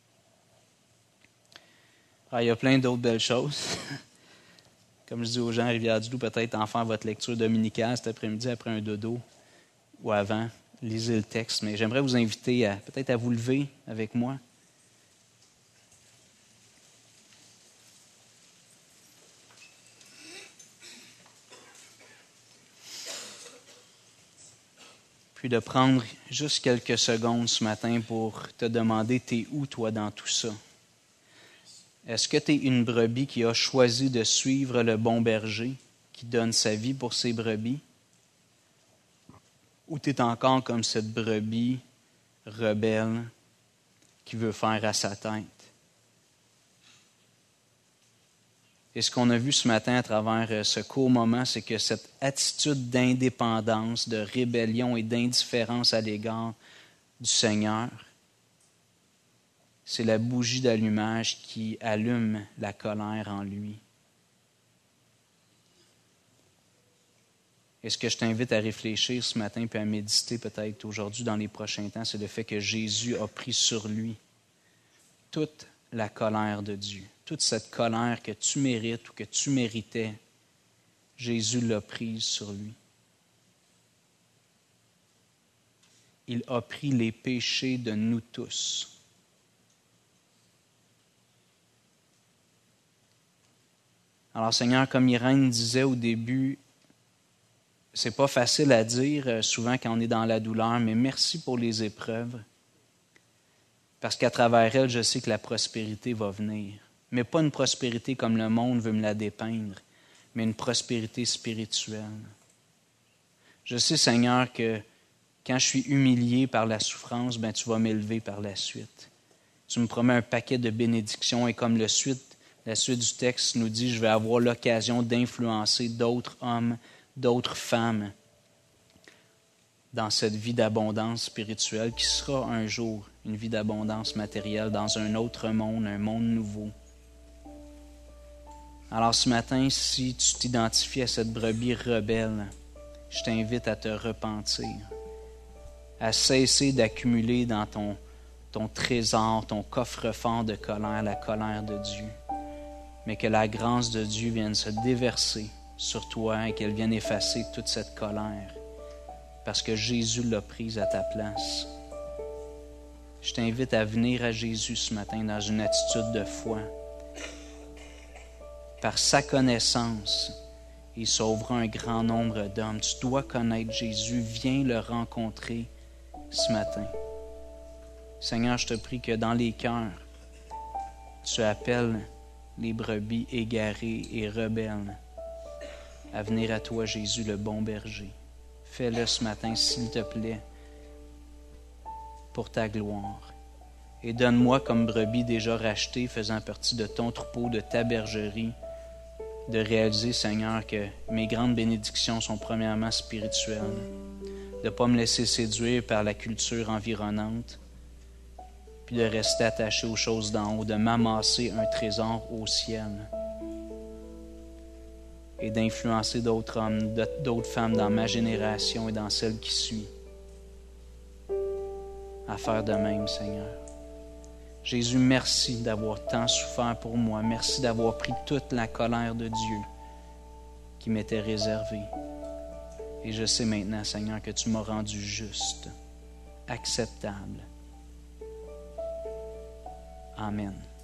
Alors, il y a plein d'autres belles choses. Comme je dis aux gens à Rivière-du-Loup, peut-être en faire votre lecture dominicale cet après-midi après un dodo ou avant, lisez le texte. Mais j'aimerais vous inviter à peut-être à vous lever avec moi. Puis de prendre juste quelques secondes ce matin pour te demander, t'es où toi dans tout ça? Est-ce que tu es une brebis qui a choisi de suivre le bon berger, qui donne sa vie pour ses brebis? Ou tu es encore comme cette brebis rebelle qui veut faire à sa tête? Et ce qu'on a vu ce matin à travers ce court moment, c'est que cette attitude d'indépendance, de rébellion et d'indifférence à l'égard du Seigneur, c'est la bougie d'allumage qui allume la colère en lui. Et ce que je t'invite à réfléchir ce matin puis à méditer peut-être aujourd'hui dans les prochains temps, c'est le fait que Jésus a pris sur lui toute la colère de Dieu. Toute cette colère que tu mérites ou que tu méritais, Jésus l'a prise sur lui. Il a pris les péchés de nous tous. Alors, Seigneur, comme Irène disait au début, c'est pas facile à dire souvent quand on est dans la douleur, mais merci pour les épreuves. Parce qu'à travers elles, je sais que la prospérité va venir. Mais pas une prospérité comme le monde veut me la dépeindre, mais une prospérité spirituelle. Je sais, Seigneur, que Quand je suis humilié par la souffrance, ben, tu vas m'élever par la suite. Tu me promets un paquet de bénédictions et comme le suite, la suite du texte nous dit, je vais avoir l'occasion d'influencer d'autres hommes, d'autres femmes dans cette vie d'abondance spirituelle qui sera un jour une vie d'abondance matérielle dans un autre monde, un monde nouveau. Alors ce matin, si tu t'identifies à cette brebis rebelle, je t'invite à te repentir, à cesser d'accumuler dans ton, ton trésor, ton coffre-fort de colère, la colère de Dieu, mais que la grâce de Dieu vienne se déverser sur toi et qu'elle vienne effacer toute cette colère, parce que Jésus l'a prise à ta place. Je t'invite à venir à Jésus ce matin dans une attitude de foi. Par sa connaissance, il sauvera un grand nombre d'hommes. Tu dois connaître Jésus. Viens le rencontrer ce matin. Seigneur, je te prie que dans les cœurs, tu appelles les brebis égarées et rebelles à venir à toi, Jésus, le bon berger. Fais-le ce matin, s'il te plaît, pour ta gloire. Et donne-moi comme brebis déjà rachetée, faisant partie de ton troupeau, de ta bergerie, de réaliser, Seigneur, que mes grandes bénédictions sont premièrement spirituelles, de ne pas me laisser séduire par la culture environnante, puis de rester attaché aux choses d'en haut, de m'amasser un trésor au ciel et d'influencer d'autres hommes, d'autres femmes dans ma génération et dans celle qui suit à faire de même, Seigneur. Jésus, merci d'avoir tant souffert pour moi. Merci d'avoir pris toute la colère de Dieu qui m'était réservée. Et je sais maintenant, Seigneur, que tu m'as rendu juste, acceptable. Amen.